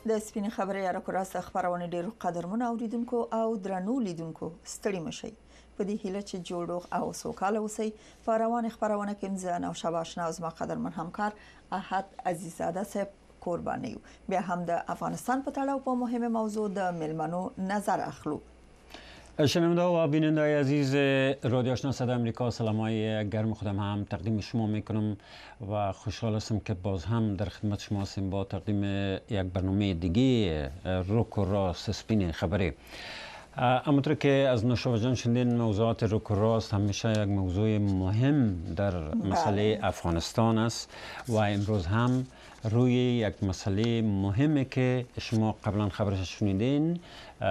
د سپینې خبرې یا راکوراست خبرونه ډیرو قدرمن اوریدونکو او درنو لیدونکو ستړي مشي په دې هیله چې جوړوغ او سوکاله اوسئ په روان خبرونه کې زه نو شباشنا از ما قدرمن همکار احد عزیزاده صاحب قرباني بیا هم د افغانستان په تړاو په مهمه موضوع د ملمنو نظر اخلو. شنونده و بیننده عزیز رادیو آشنا صدای آمریکا، سلامای گرم خودم هم تقدیم شما میکنم و خوشحال هستم که باز هم در خدمت شما هستیم با تقدیم یک برنامه دیگه روک و راست سپین خبری. همونطور که از نوشابه جان شنیدین موضوعات روک و راست همیشه یک موضوع مهم در مسئله افغانستان است و امروز هم روی یک مسئله مهمه که شما قبلا خبرش شنیدین،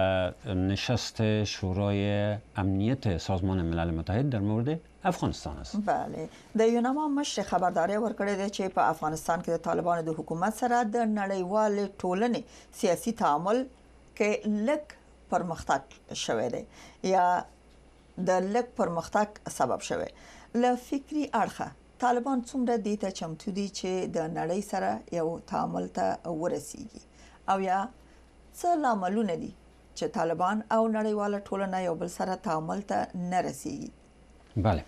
نشست شورای امنیت سازمان ملل متحد در مورد افغانستان است. بله، د یوناما مشر خبرداري ورکړې ده چې په افغانستان کې د طالبانو د حکومت سره د نړیوال ټولنې سیاسي تعامل کې لږ پرمختګ شوی دی یا د لږ پرمختګ سبب شوی. له فکری اړخه طالبان څومره دې ته چمتو دي چې د نړۍ سره یو تعامل ته ورسیږي او یا څه لاملونه دي چې طالبان او نړیواله ټولنه یو بل سره تعامل ته نه رسیږي؟ بله،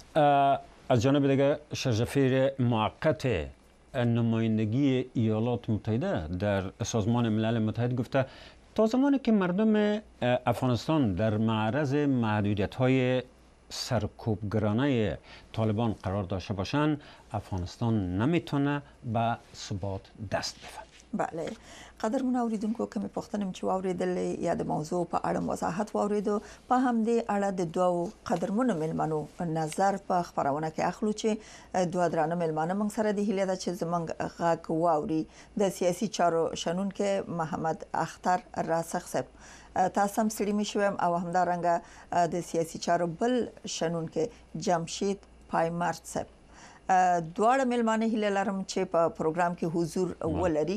از جانب دیگه سرزفیر موقت نمایندگی ایالات متحده در سازمان ملل متحد گفته تا زمانی که مردم افغانستان در معرض محدودیت‌های سرکوبگرانه طالبان قرار داشته باشند، افغانستان نمیتونه به ثبات دست بده. بله، قدرمن اوریدونکو کومه پوښتنه چې واوریدل یا د موضوع په اړه وضاحت واوریدو په هم دې اړه د دوه قدرمن ملمنو نظر په خبرونه کې اخلو چې دوه درانه ملمنه موږ سره د هیله ده چې زمونږ غږ واوري. د سیاسي چارو شنونکو محمد اختر راسخ صاحب تاسو هم سړي مشوم او همدارنګه د سیاسي چارو بل شنونکو جمشید پایمرد صاحب دواړه ملمانه هیله لرم چې په پروګرام کې حضور ولري.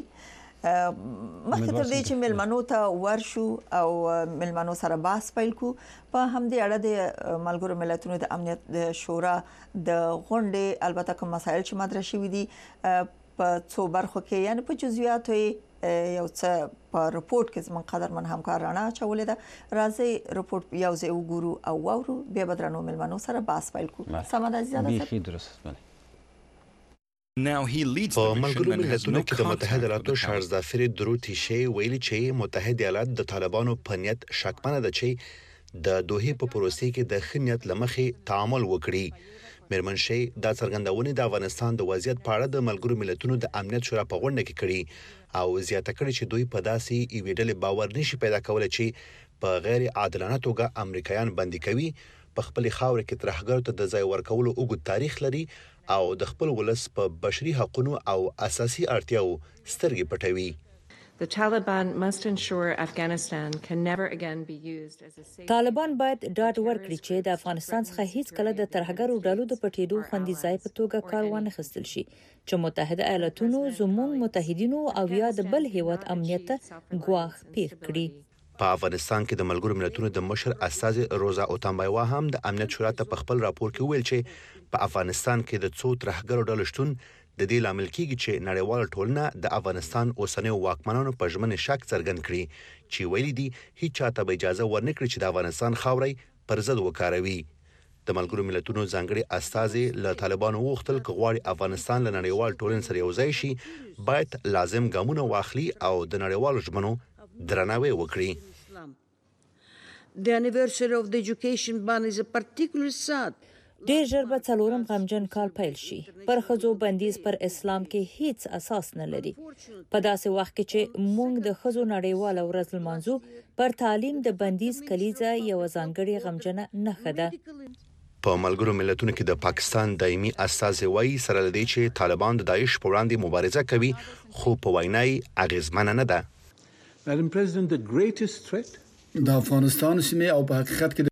مخکې تر دې چې ملمنو ته ورشو او ملمنو سره بحث پیل کو، په همدې اړه د ملګرو ملتونو د امنیت د شورا د غونډې البته کوم مسایل چې مطرح شوي دي په څو برخو کې یعنی په جزئیاتو یو څه په رپورت کې زموږ قدرمن همکار رڼا چولې ده. راځي رپورت یو ځای وګورو او واورو بیا به درنو ملمنو سره بحث پیل کو. سمه ده زیاده صاحب. په ملګرو ملتونو کې د متحده ایالاتو شهرزفیر درو تیشي ویلي چې متحده ایالات د طالبانو په نیت شکمنه ده چې د دوحې په پروسې کې د خنیت لمخې تعامل وکړي. میرمن شي دا څرګندونه د افغانستان د وضعیت په اړه د ملګرو ملتونو د امنیت شورا په غونډه کې کړي او زیاته کړې چې دوی په داسې یوې ډلې باور نشي پیدا کولای چې په غیر عادلانه توګه امریکایان بندي کوي، په خپل خاور کې ترهګرو ته د ځای ورکولو اوږد تاریخ لري او د خپل ولس په بشري حقوقو او اساسي اړتیاو سترګې پټوي. The Taliban must ensure Afghanistan can never again be used as a safe. طالبان باید ډاډ ورکړي چې د افغانستان څخه هیڅ کله د ترهګرو ډلو د پټېدو خوندي ځای په توګه کار وانه خستل شي چې متحده ایالاتونو زموږ متحدینو او یا د بل هیواد امنیت ګواښ پیر کړي. په افغانستان کې د ملګرو ملتونو د مشر استاذ روزا اوتانبایوا هم د امنیت شورا ته په خپل راپور کې ویل چې په افغانستان کې د څو ترهګرو ډلو شتون د دې لامل کېږي چې نړیوال ټولنه د افغانستان اوسنیو واکمنانو په ژمنې شک څرګند کړي چې ویلي دي هیڅ چاته به اجازه ورنکړي چې د افغانستان خاورې پر ضد وکاروي. د ملګرو ملتونو ځانګړي استاذ له طالبانو وغوښتل چې غواړي افغانستان له نړیوال ټولنې سره یوځای شي باید لازم ګامونه واخلي او د نړیوالو ژمنو درناوی وکړي. The anniversary of the education ban is a particular sad. ډیر ژر به څلورم غمجن کال پیل شي. پر ښځو بندیز پر اسلام کې هیڅ اساس نه لري. په داسې وخت کې چې موږ د ښځو نړیواله ورځ لمانځو، پر تعلیم د بندیز کلیزه یو ځانګړې غمجنه نښه ده. په ملګرو ملتونو کې د پاکستان دایمي استازی وایي سره لدی چې طالبان د داعش په وړاندې مبارزه کوي خو په وینای اغیزمنه نه ده. Madam President, the greatest threat د افغانستان سیمه او په حقیقت کې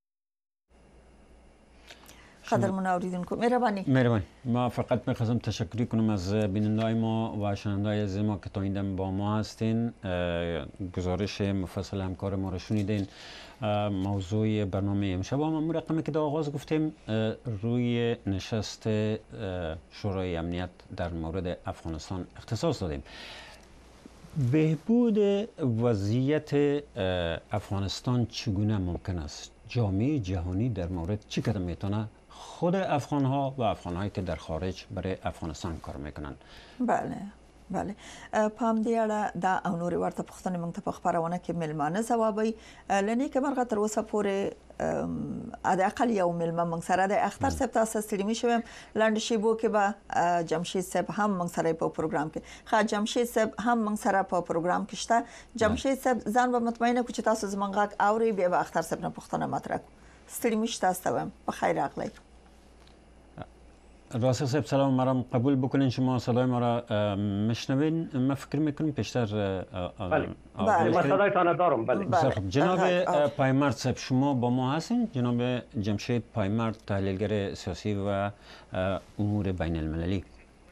قدرمن اوریدونکو مهربانی ما فقط می‌خواستم تشکر کنم از بیننده‌های ما و شنونده‌های عزیز ما که تا این دم با ما هستین. گزارش مفصل همکار ما رو شنیدین. موضوع برنامه امشب هم رقمی که در آغاز گفتیم روی نشست شورای امنیت در مورد افغانستان اختصاص دادیم. بهبود وضعیت افغانستان چگونه ممکن است؟ جامعه جهانی در مورد چی قدم میتونه خود افغان ها و افغان هایی که در خارج برای افغانستان کار میکنن؟ بله پام دی اړه دا او نور ورته پښتنه موږ ته په خبرونه کې ملمانه ثوابي لنی کې مرغه تر اوسه پورې اده اقل یو ملمه موږ سره د اختر صاحب تاسو ستړي شوم لاند شیبو کې به جمشید صاحب هم موږ سره په پروګرام کې خا جمشید صاحب هم موږ سره په پروګرام کې شته جمشید صاحب ځان به مطمئنه کو چې تاسو زمونږ غږ اوري بیا به اختر صاحب نه پښتنه مطرح ستړي مشته تاسو په خیر راغلی. راسخ صاحب سلام مرام قبول بکنین شما صدای ما را میشنوین. من فکر میکنم پیشتر بله صدایتان دارم. بله جناب پایمرد صاحب شما با ما هستین؟ جناب جمشید پایمرد تحلیلگر سیاسی و امور بین المللی.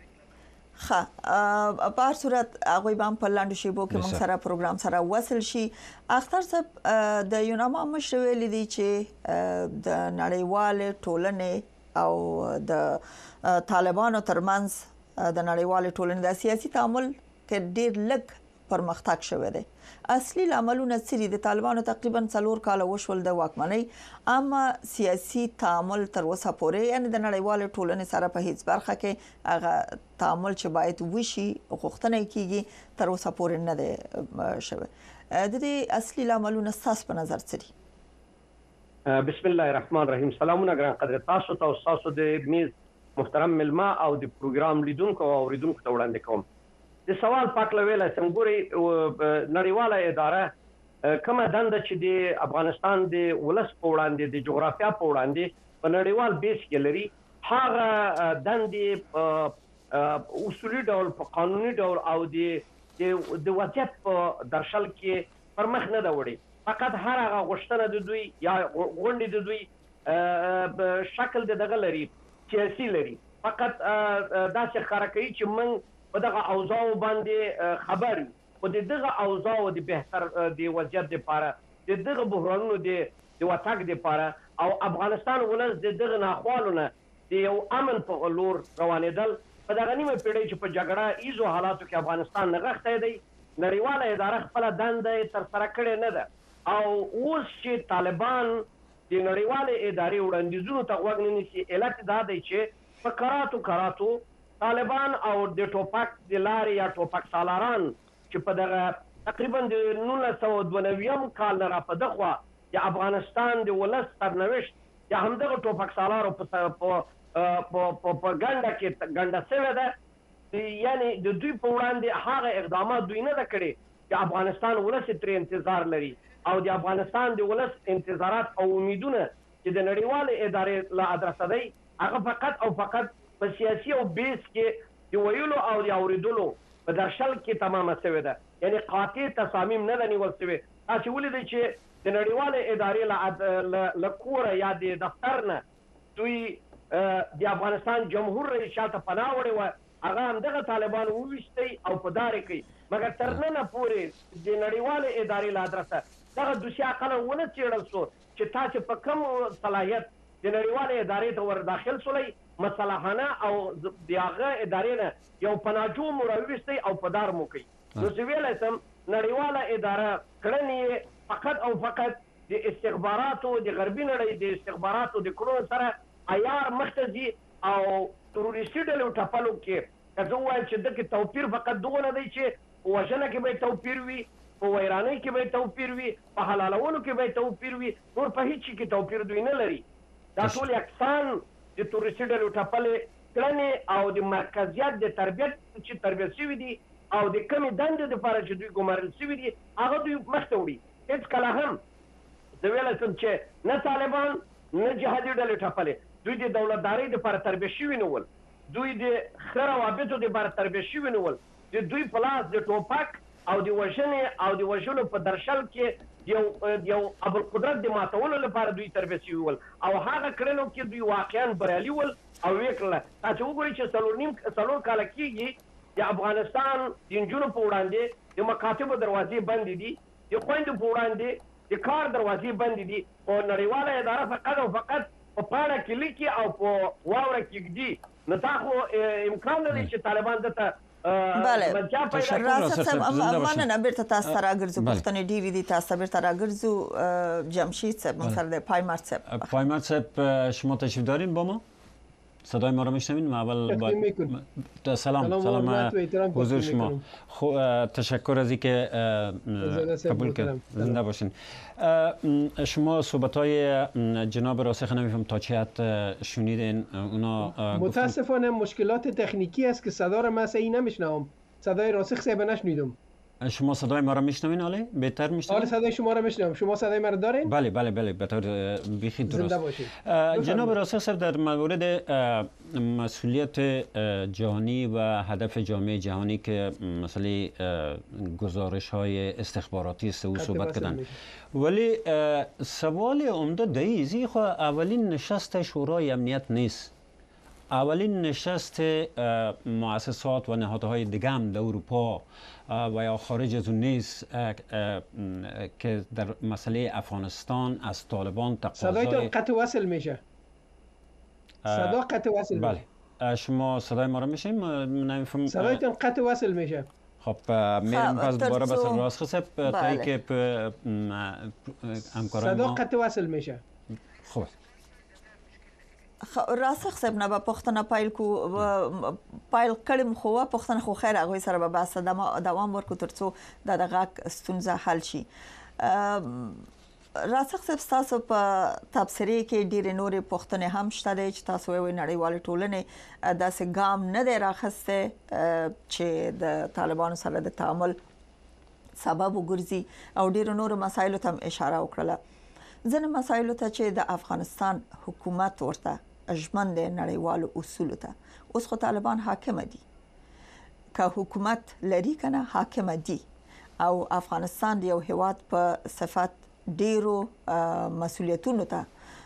په هر صورت هغه به په لاندې شیبو کې موږ سره پروګرام سره وصل شي. اختر صاحب د یوناما مشر ویل دي چې د نړیوال ټولنې او د طالبانو ترمنځ د نړیوال ټولنې د سیاسي تعامل کې ډېر لږ پرمختګ شوی دی. اصلي عملونه سری د طالبانو تقریبا 4 کال وشول د واکمنۍ، اما سیاسي تعامل تر اوسه پورې یعنی د نړیوال ټولنې سره په هیڅ برخه کې هغه تعامل چې باید وشي غوښتنه کیږي تر اوسه پورې نه دی شوی. د دې اصلي عملونه ستاسو په نظر څه دي؟ بسم الله الرحمن الرحیم. سلامونه ګران قدر تاسو ته او تاسو د میز محترم ملما او د پروګرام لیدونکو او اوریدونکو ته وړاندې کوم. د سوال پاک لویل څنګه نړیواله اداره کومه دنده چې د افغانستان د ولس په وړاندې د جغرافیا په وړاندې په نړیوال بیس کې لري، هغه دندې اصولي ډول په قانوني ډول او د وضعیت په درشل کې پر مخ نه دا وړي. فقط هر هغه غوښتنه د دوی یا غونډې د دوی شکل د دغه لري سیاسي لري، فقط داسې ښکاره کوي چې موږ په دغه اوضاع باندې خبر یو، خو د دغه اوضاع د بهتر د وضعیت لپاره د دغه بحرانونو د وتګ لپاره او افغانستان ولس د دغه ناخوالونه د یو امن په لور روانېدل په دغه نیمه پیړۍ چې په جګړه ایزو حالاتو کې افغانستان نغښتی دی، نړیواله اداره خپله دنده تر سره کړې نه ده. او اوس چې طالبان د نړیوالې ادارې وړاندیزونو ته غوږ نه نیسي، علت دا دی چې په کراتو طالبان او د ټوپک د لارې یا ټوپک سالاران چې په دغه تقریبا د 1992 کال نه را په دخوا د افغانستان د ولس سرنوشت یا همدغه ټوپک سالارو په ګنډه کې ګنډه شوې ده. یعنی د دوی په وړاندې هغه اقدامات دوی نه ده کړي چې افغانستان ولس ترې انتظار لري او د افغانستان د ولس انتظارات او امیدونه چې د نړیوالې ادارې له ادرسه دی هغه فقط او فقط په سیاسي او بیس کې د ویلو او د اوریدلو په درشل کې تمامه شوې ده. یعنی قاطع تصامیم نه ده نیول شوې. تاسو ولیدئ چې د نړیوالې ادارې له کوره یا د دفتر نه دوی د افغانستان جمهور رئیس شاته پناه وړې وه، هغه همدغه طالبان وویستی او په دارې کوي، مګر تر ننه پورې د نړیوالې ادارې له ادرسه دغه دوسیه عقلا ونه څېړل شو چې تاسو په کوم صلاحیت د نړیوالې ادارې ته ور داخل شولئ، مصالحانه او د هغه ادارې نه یو پناهجو مو راوویستی او په دار مو کوي. نو زه ویلی شم نړیواله اداره کړنې فقط او فقط د استخباراتو د غربي نړۍ د استخباراتو د کړنو سره عیار مخته ځي او تروریستي ډلې ټپلو کې که زه ووایم چې دغه توپیر فقط دغه نه دی چې په وژنه کې به توپیر وي، په ویرانۍ کې به توپیر وي، په حلالولو کې به توپیر وي، نور په هیڅ شي کې توپیر دوی نه لري. دا ټول یکسان د تروریستي ډلو ټپلې کړنې او د مرکزیت د تربیت چې تربیت شوي دي او د کمې دندې دپاره چې دوی ګمارل شوي دي هغه دوی مخته وړي. هېڅ کله هم زه ویلی شم چې نه طالبان نه جهادي ډلې ټپلې دوی د دولتدارۍ دپاره تربیه شوي نه ول، دوی د ښه روابطو دپاره تربیه شوي نه ول، د دوی په لاس د ټوپک او د وژنې او د وژلو په درشل کې یو ابوالقدرت د ماتولو لپاره دوی تربیه شوي ول او هغه کړنو کې دوی واقعا بریالي ول او ویې کړله. تاسو وګورئ چې 4 کاله کېږي د افغانستان د نجونو په وړاندې د مکاتبو دروازې بندې دي، د خویندو په وړاندې د کار دروازې بندې دي، او نړیواله اداره فقط او فقط په پاڼه کې لیکي او په واوره کې ږدي. نو دا خو امکان لري چې طالبان دته بله راسخ صاحب مننه بیرته تاسو ته راګرځو بله. پوښتنې ډېرې دي تاسو ته بیرته راګرځو جمشید صاحب موږ سره د پایمارد صاحب پایمارد صاحب شما تشریف دارین با ما؟ صدای ما را میشنوین؟ ما اول سلام حضور شما. تشکر از اینکه قبول کرد. زنده باشین. شما صحبت‌های جناب راسخ نمیفهم تا چه حد شنیدین؟ اونا متاسفانه مشکلات تکنیکی است که صدا را من صحیح نمیشنوم. صدای راسخ صاحب نشنیدم. شما صدای ما را میشنوین آله؟ بهتر میشنوین؟ آره صدای شما را میشنوم. شما صدای ما را دارین؟ بله بله بله به طور بیخی درست. زنده باشید. جناب راسخ صاحب در مورد مسئولیت جهانی و هدف جامعه جهانی که مسئله گزارش‌های استخباراتی است او صحبت کردن. ولی سوال عمده دیزی خو اولین نشست شورای امنیت نیست. اولین نشست مؤسسات و نهادهای دیگه هم در اروپا و یا خارج از اون نیست که در مسئله افغانستان از طالبان تقاضای صدایتون قطع وصل میشه. صدا قطع وصل میشه. بله. شما صدای ما را میشین؟ نمیفهم. صدایتون قطع وصل میشه. خب میرم پس دوباره بس راست خسب تا ای که همکارای ما صدا قطع وصل میشه. خوب. راسخ صاحب نه به پښتنه پایل کړم خو پښتنه خو خیر هغه سره به بس دوام ورکو ترڅو دغه ستونزه حل شي. راسخ صاحب تاسو په تبصره کې ډېر نورې پښتنه هم شته چې تاسو یې نړیوال ټولنې داسې ګام نه دی راخسته چې د طالبانو سره د تعامل سبب وګرځي او ډېر نور مسایلو ته اشاره وکړه. ځینې مسایلو ته چې د افغانستان حکومت ورته ژمن دی نړیوالو اصولو ته اوس خو طالبان حاکم دي که حکومت لري کنه حاکم دي او افغانستان دی یو هیواد په صفت ډیرو مسولیتونو ته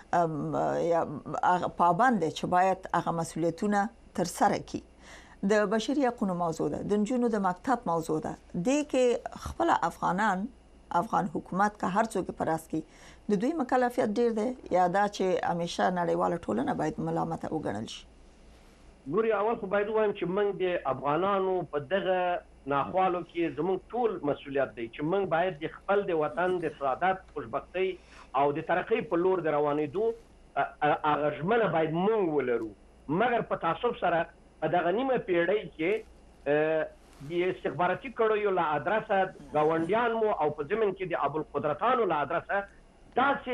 پابند چې باید هغه مسولیتونه تر سره کړي. د بشري حقوقو موضوع ده، د نجونو د مکتب موضوع ده، د کې خپل افغان حکومت که هر څوک پراس کی د دوی مکلفیت ډیر دی یا دا چې همیشه نړیواله ټولنه باید ملامت وګڼل شي. ګوري اول خو باید وایم چې موږ د افغانانو په دغه ناخوالو کې زموږ ټول مسولیت دی چې موږ باید د خپل د وطن د سعادت، خوشبختۍ او د ترقۍ په لور د روانېدو هغه ژمنه باید موږ ولرو. مګر په تعصب سره په دغه نیمه پیړۍ کې د استخباراتي کړیو له ادرسه ګاونډیان مو او په ضمن کې د ابوالقدرتانو له ادرسه داسې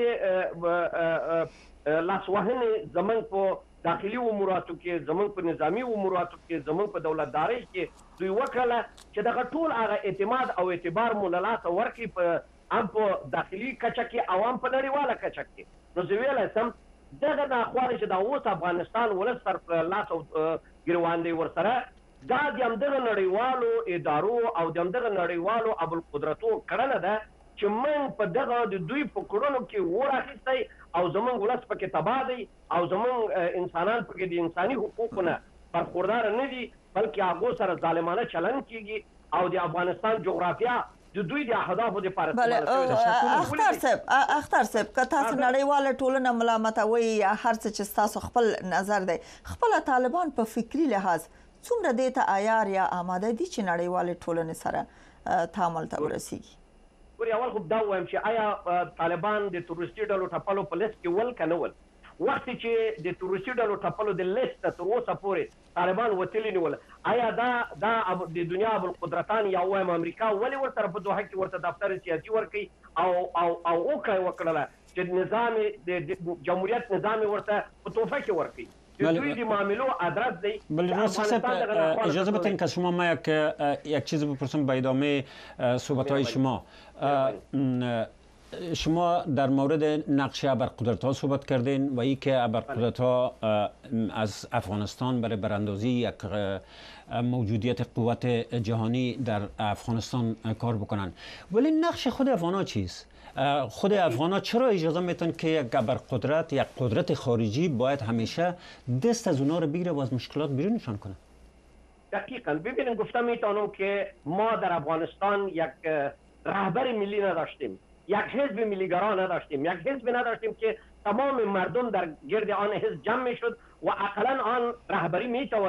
لاسوهنې زموږ په داخلي اموراتو کې، زموږ په نظامی اموراتو کې، زموږ په دولتدارۍ کې دوی وکړه چې دغه ټول هغه اعتماد او اعتبار مو له لاسه ورکړي هم په داخلي کچه کې او هم په نړیواله کچه کې. نو زه ویلی سم دغه ناخوالې چې دا اوس افغانستان ولس سر په لاس او ګروان دی ورسره دا د همدغه نړیوالو ادارو او د همدغه نړیوالو ابوالقدرتو کړنه ده چې موږ په دغه د دوی په کړنو کې اور اخیستی او زموږ ولس پکې تباه دی او زموږ انسانان پکې د انساني حقوقو نه برخوردار نه دي بلکې هغو سره ظالمانه چلند کیږي او د افغانستان جغرافیه د دوی د اهدافو لپاره اختر صاحب که تاسو نړیواله ټولنه ملامتوي یا هر څه چې تاسو خپل نظر دی خپل طالبان په فکری لحاظ څومره دې ته عیار یا آماده دي چې نړیواله ټولنې سره تعامل ته ورسیږي؟ ګوري اول خو دا وایم چې آیا طالبان د تروریستي ډلو ټپلو په لیست کې ول که نه ول؟ وخت چې د تروریستي ډلو ټپلو د لیست تر اوسه پورې طالبان وتلي نه ول، آیا دا د دنیا ابوالقدرتان یا وایم امریکا ولې ورسره په دوحه کې ورته دفتر سیاسي ورکوي او وکړله چې نظام د جمهوریت نظام ورته په تحفه کې ورکوي؟ دوی د معاملو ادرس دی. اجازه بدین که شما ما یک چیز بپرسم به ادامه صحبت‌های شما. شما در مورد نقش ابرقدرت‌ها صحبت کردین و ای که ابرقدرت‌ها از افغانستان برای براندازی یک موجودیت قوت جهانی در افغانستان کار بکنن، ولی نقش خود افغان‌ها چیست؟ خود افغان‌ها چرا اجازه میتن که یک ابرقدرت، یک قدرت خارجی باید همیشه دست از اونا رو بگیره و از مشکلات بیرونشان کنه؟ دقیقاً. ببینید گفتم میتونم که ما در افغانستان یک رهبر ملی نداشتیم، یک حزب ملیگرا نداشتیم، یک حزب نداشتیم که تمام مردم در گرد آن حزب جمع میشد و اقلاً آن رهبری میتوانست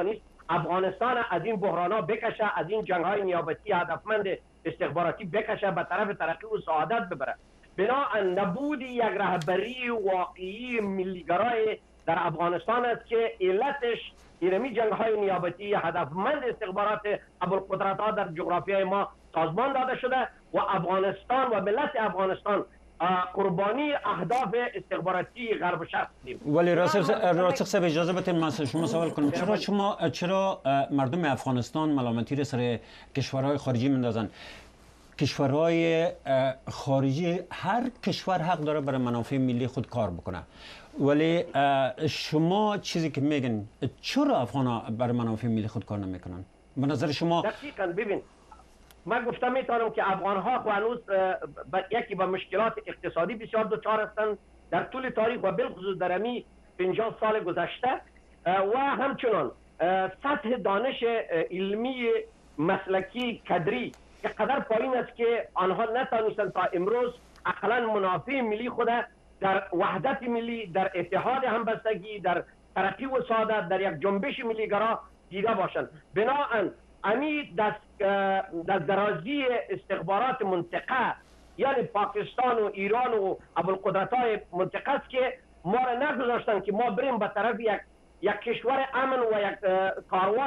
افغانستان از این بحران‌ها بکشه، از این جنگ‌های نیابتی هدفمند استخباراتی بکشه، به طرف ترقی و سعادت ببره. بنابراین نبود یک رهبری واقعی ملیگرای در افغانستان است که علتش اینمی جنگ‌های نیابتی هدفمند استخبارات ابوالقدرت‌ها در جغرافیای ما سازمان داده شده و افغانستان و ملت افغانستان قربانی اهداف استخباراتی غرب و شرق هستیم. ولی راسخ صاحب اجازه بدید من شما سوال کنم، چرا مردم افغانستان ملامتی را سر کشورهای خارجی میندازن؟ کشورهای خارجی هر کشور حق داره برای منافع ملی خود کار بکنه، ولی شما چیزی که میگن چرا افغان‌ها برای منافع ملی خود کار نمیکنن؟ به نظر شما دقیقاً ببین، من گفتم میتونم که افغان‌ها هنوز یکی با مشکلات اقتصادی بسیار دچار هستند در طول تاریخ و بالخصوص در امی 50 سال گذشته، و همچنان سطح دانش علمی مسلکی کدری که قدر پایین است که آنها نتوانستند تا امروز اقلاً منافع ملی خود در وحدت ملی، در اتحاد همبستگی، در ترقی و سعادت، در یک جنبش ملیگرا دیده باشند. بنابراین امی دست درازی استخبارات منطقه یعنی پاکستان و ایران و ابوالقدرت‌های منطقه است که ما را نگذاشتن که ما بریم به طرف یک کشور امن و یک کاروان.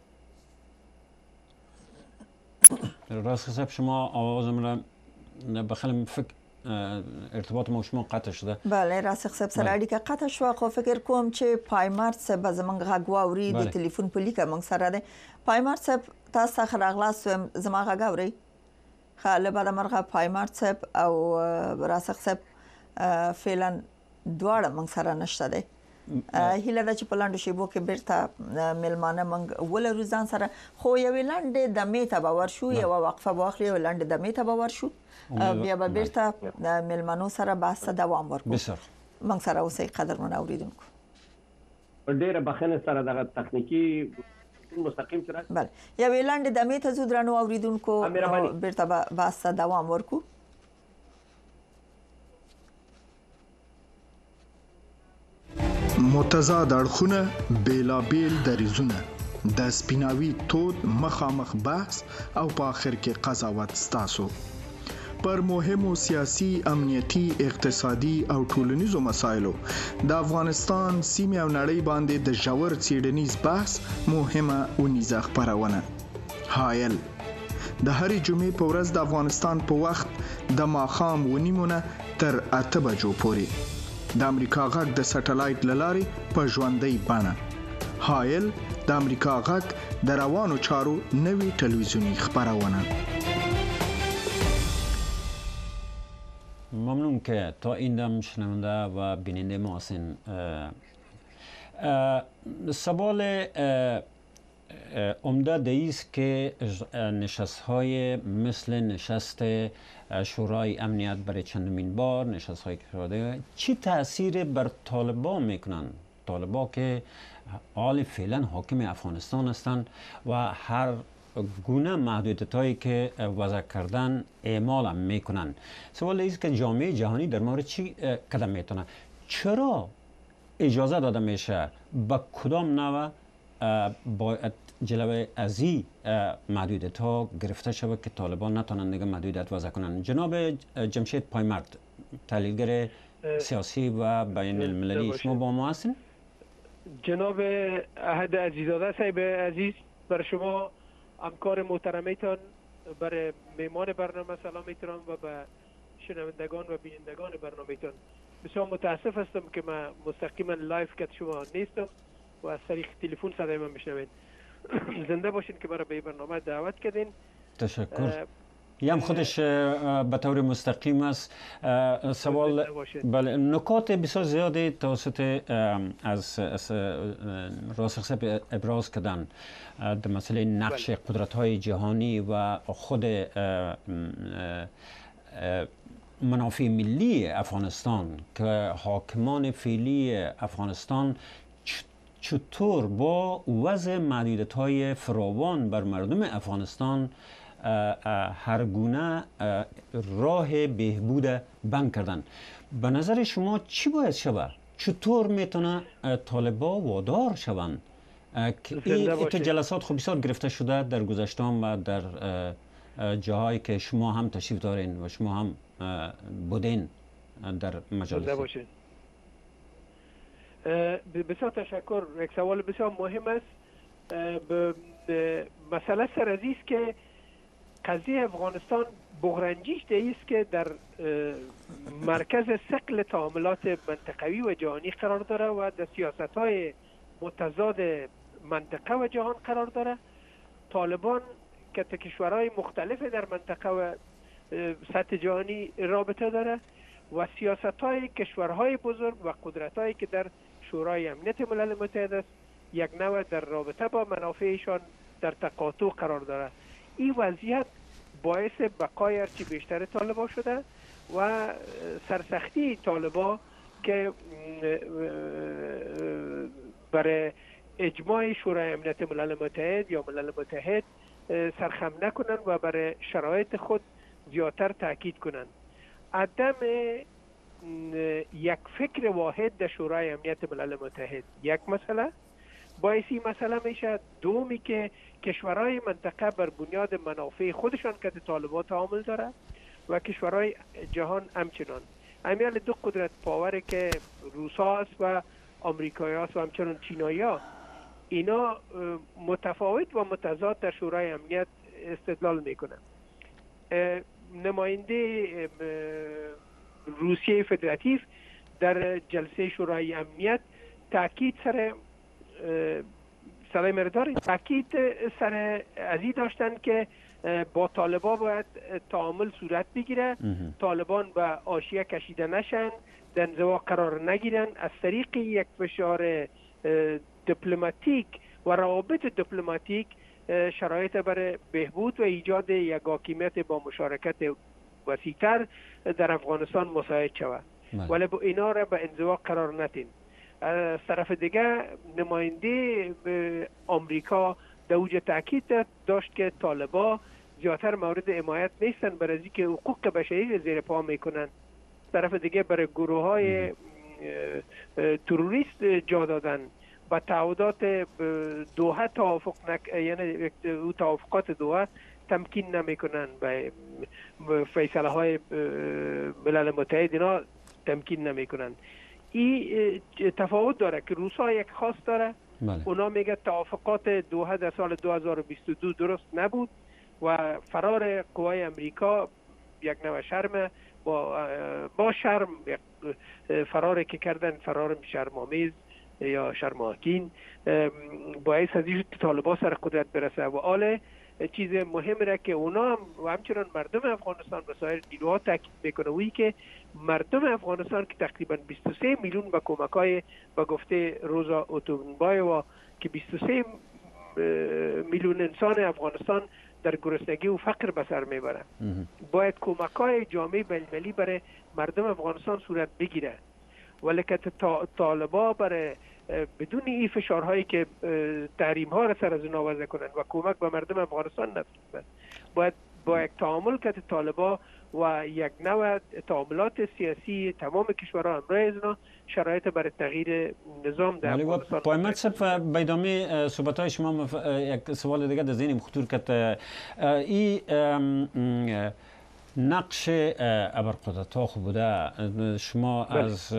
راست صاحب شما آوازم را بخلم فکر ارتباط ما شما قطع شده. بله راسخ صاحب سره اړیکه قطع شو، خو فکر کوم چې پایمارت صاحب زمونږ غږ واوري د ټلیفون په لیکه موږ سره ده. پایمارت صاحب تاسو څخه راغلاست زما غږ اوري؟ خاله بعد مرغه پایمارت صاحب او راسخ صاحب فعلا دواړه موږ سره نشته ده. هیله ده چې په لاندو شیبو کې بیرته ملمانه موږ ولرو ځان سره، خو یو لاندې دمې ته به ورشو، یو وقفه واخلو، یو لاندې دمې ته به ورشو، بیا به بیرته ملمنو سره بحث دوام ورکړو. بسیار موږ سره اوسئ قدرمن اوریدونکو. ډیره بخښنه سره دغه تخنیکی مستقیم سره بله یو لاندې دمې ته زو درنو اوریدونکو بیرته به بحث دوام ورکړو. متضاد اړخونه، بیلابیل دریځونه، د سپیناوي تود مخامخ بحث او په آخر کې قضاوت ستاسو پر مهمو سیاسي، امنیتي، اقتصادي او ټولنیزو مسایلو د افغانستان سیمې او نړۍ باندې د ژور څېړنیز بحث مهمه ونیزه خپرونه حایل د هرې جمعې په ورځ د افغانستان په وخت د ماښام 9:30 تر 8 بجو پورې د امریکا غږ د سټلایټ لارې په ژوندۍ بڼه. حایل د امریکا غږ د روانو چارو نوې ټلویزیونی خپرونه. ممنون که تا این دم شنونده و بیننده ما هستین. سوال عمده دیست که نشست‌های مثل نشست شورای امنیت برای چندمین بار، نشست‌هایی که شده چی تأثیر بر طالبان میکنن؟ طالبان که حال فعلا حاکم افغانستان هستند و هر گونه محدودیت‌هایی که وضع کردن اعمال هم میکنن. سوال است که جامعه جهانی در مورد چی قدم میتونه؟ چرا اجازه داده میشه با کدام نوع باید جلوه از این محدودیت‌ها گرفته شود که طالبان نتونن دیگه محدودیت وضع کنن؟ جناب جمشید پایمرد، تحلیلگر سیاسی و بین المللی، شما با ما هستین؟ جناب احد عزیزاده صاحب عزیز، بر شما همکار محترمیتان، برای میمان برنامه سلام میتونم و به شنوندگان و بینندگان برنامهتان. بسیار متاسف هستم که من مستقیما لایف که شما نیستم و از طریق تلفن صدای من میشنوید. زنده باشین که برای به برنامه دعوت کردین. تشکر. هم خودش به طور مستقیم است. سوال بله، نکات بسیار زیادی توسط از راسخ صاحب ابراز کردن در مسئله نقش قدرت‌های جهانی و خود منافع ملی افغانستان که حاکمان فعلی افغانستان چطور با وضع محدودیت‌های فراوان بر مردم افغانستان هر گونه راه بهبود بند کردن. به نظر شما چی باید شود؟ چطور میتونه طالبان وادار شوند این جلسات خب بسیار گرفته شده در گذشته‌ام و در جاهایی که شما هم تشریف دارین و شما هم بودین در مجالس. بسیار تشکر. یک سوال بسیار مهم است. مسئله سرازی است که قضیه افغانستان بغرنجیش است که در مرکز ثقل تعاملات منطقوی و جهانی قرار داره و در سیاست‌های متضاد منطقه و جهان قرار داره. طالبان که کشورهای مختلف در منطقه و سطح جهانی رابطه داره و سیاست‌های کشورهای بزرگ و قدرت‌هایی که در شورای امنیت ملل متحد است یک نوع در رابطه با منافعشان در تقاطع قرار داره. این وضعیت باعث بقای هرچی بیشتر طالبان شده و سرسختی طالبان که برای اجماع شورای امنیت ملل متحد یا ملل متحد سرخم نکنن و برای شرایط خود زیادتر تاکید کنن. عدم یک فکر واحد در شورای امنیت ملل متحد یک مسئله باعث این مسئله میشه. دومی که کشورهای منطقه بر بنیاد منافع خودشان که طالبان تعامل داره و کشورهای جهان همچنان. امیال دو قدرت پاوره که روسا است و آمریکایی است و همچنان چینایی ها، اینا متفاوت و متضاد در شورای امنیت استدلال میکنن. نماینده روسیه فدراتیو در جلسه شورای امنیت تاکید سر ازی داشتن که با طالبان باید تعامل صورت بگیره، طالبان به حاشیه کشیده نشن، در انزوا قرار نگیرن، از طریق یک فشار دیپلماتیک و روابط دیپلماتیک شرایط برای بهبود و ایجاد یک حاکمیت با مشارکت وسیع‌تر در افغانستان مساعد شود. ولی اینا را به انزوا قرار ندین. از طرف دیگه نماینده آمریکا در اوج تاکید داشت که طالبان زیادتر مورد حمایت نیستن برای اینکه حقوق بشری زیر پا میکنن. طرف دیگه برای گروه های تروریست جا دادن و تعهدات دوحه یعنی توافقات دوحه تمکین نمیکنن، به فیصله های ملل متحد اینا تمکین نمیکنن. این تفاوت داره که روسا یک خواست داره. اونا میگه توافقات دوحه در سال 2022 درست نبود و فرار قوای امریکا یک نوع شرم با شرم فراری که کردن، فرار شرم‌آمیز یا شرم‌آکین، باعث از این طالبان سر قدرت برسه. و حال چیز مهم را که اونا هم و همچنان مردم افغانستان و سایر نیروها تاکید میکنه وی که مردم افغانستان که تقریبا 23 میلیون با کمک‌های با گفته روزا اوتونبایوا که 23 میلیون انسان افغانستان در گرسنگی و فقر به سر میبرن، باید کمک‌های جامعه بین‌المللی برای مردم افغانستان صورت بگیره. ولی که طالبان برای بدون این فشارهایی که تحریم ها را سر از اونا وضع کنند و کمک به مردم افغانستان نفرستند، باید با یک تعامل که طالبان و یک نوع تعاملات سیاسی تمام کشورها همراه اینا شرایط برای تغییر نظام در افغانستان. پای مطلب به ادامه صحبت های شما یک سوال دیگه در ذهنم خطور کرد. این نقش ابرقدرت‌ها خوب بوده. شما از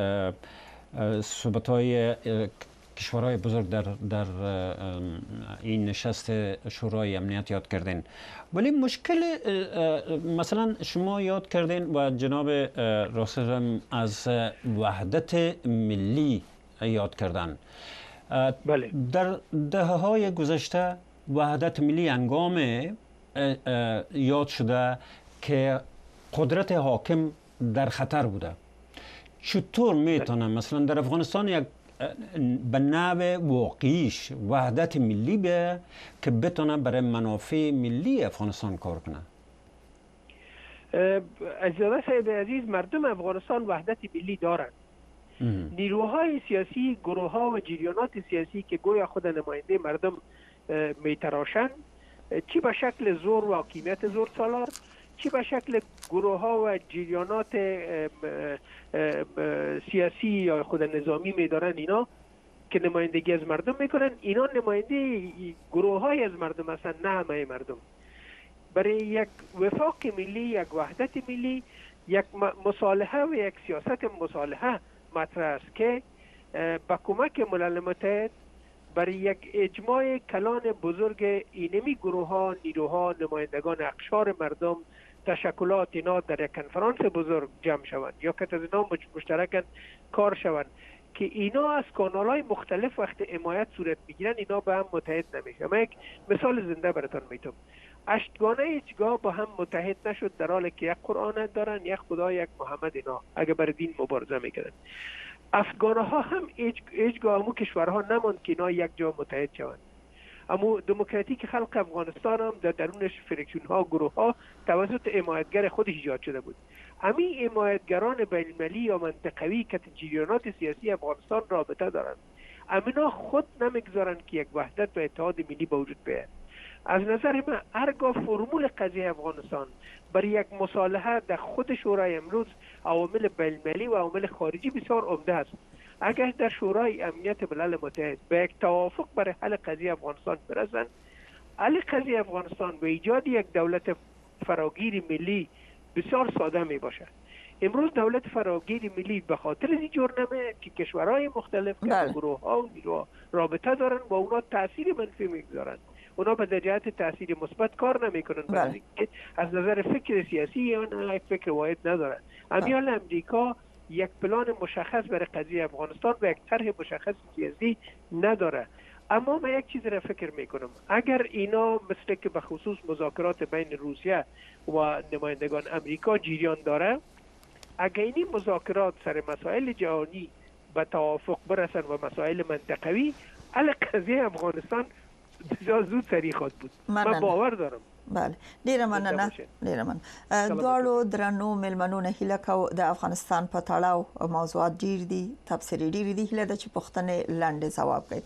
صحبت‌های کشورهای بزرگ در این نشست شورای امنیت یاد کردین، ولی مشکل مثلا شما یاد کردین و جناب راسل از وحدت ملی یاد کردن. بله. در دهه‌های گذشته وحدت ملی هنگام یاد شده که قدرت حاکم در خطر بوده. چطور میتونه مثلا در افغانستان یک به نوع واقعیش وحدت ملی به که بتونه برای منافع ملی افغانستان کار کنه؟ عزیزاده صاحب عزیز، مردم افغانستان وحدت ملی دارند. نیروهای سیاسی، گروه ها و جریانات سیاسی که گویا خود نماینده مردم میتراشند، چی به شکل زور و حاکمیت زور سالار، چی به شکل گروه ها و جریانات سیاسی یا خود نظامی میدارن، اینا که نمایندگی از مردم میکنن، اینا نماینده گروه های از مردم هستن، نه همه مردم. برای یک وفاق ملی، یک وحدت ملی، یک مصالحه و یک سیاست مصالحه مطرح است که با کمک ملل متحد برای یک اجماع کلان بزرگ اینمی گروه ها، نیروها، نمایندگان اقشار مردم، تشکلات اینا در یک کنفرانس بزرگ جمع شوند یا که از اینا مشترکاً کار شوند که اینا از کانال‌های مختلف وقت حمایت صورت میگیرن، اینا به هم متحد نمیشه. من یک مثال زنده براتون میتونم. اشتگانه هیچگاه با هم متحد نشد در حالی که یک قرآن دارن، یک خدا، یک محمد، اینا اگه بر دین مبارزه میکردن. افغانه ها هم هیچگاه همون کشورها نماند که اینا یک جا متحد شوند. اما دموکراتیک خلق افغانستان هم در درونش فریکشن ها، گروه ها توسط حمایتگر خودش ایجاد شده بود. همین حمایتگران بین المللی یا منطقوی که جریانات سیاسی افغانستان رابطه دارند، امینا خود نمیگذارند که یک وحدت و اتحاد ملی به وجود بیاید. از نظر من هرگاه فرمول قضیه افغانستان برای یک مصالحه در خود شورای امروز عوامل بین المللی و عوامل خارجی بسیار عمده است. اگر در شورای امنیت ملل متحد به یک توافق برای حل قضیه افغانستان برسند، حل قضیه افغانستان و ایجاد یک دولت فراگیر ملی بسیار ساده می باشد. امروز دولت فراگیر ملی به خاطر این جور نمه که کشورهای مختلف که گروه ها و نیروها رابطه دارن و اونا تاثیر منفی میگذارن، اونا به جهت تاثیر مثبت کار نمیکنن، از نظر فکر سیاسی یا یک فکر واحد ندارن. امیال امریکا یک پلان مشخص برای قضیه افغانستان و یک طرح مشخص سیاسی نداره. اما من یک چیز را فکر میکنم، اگر اینا مثل که به خصوص مذاکرات بین روسیه و نمایندگان امریکا جریان داره، اگر این مذاکرات سر مسائل جهانی به توافق برسن و مسائل منطقوی، حل قضیه افغانستان بسیار زود سری خواهد بود. من باور دارم. بله، ډیره مننه. دواړو درنو ملمنو هیله کو د افغانستان په تړاو موضوعات ډیر دي، تفسیری ډیر دي، هیله د چ پښتنې لاندې جواب کوي.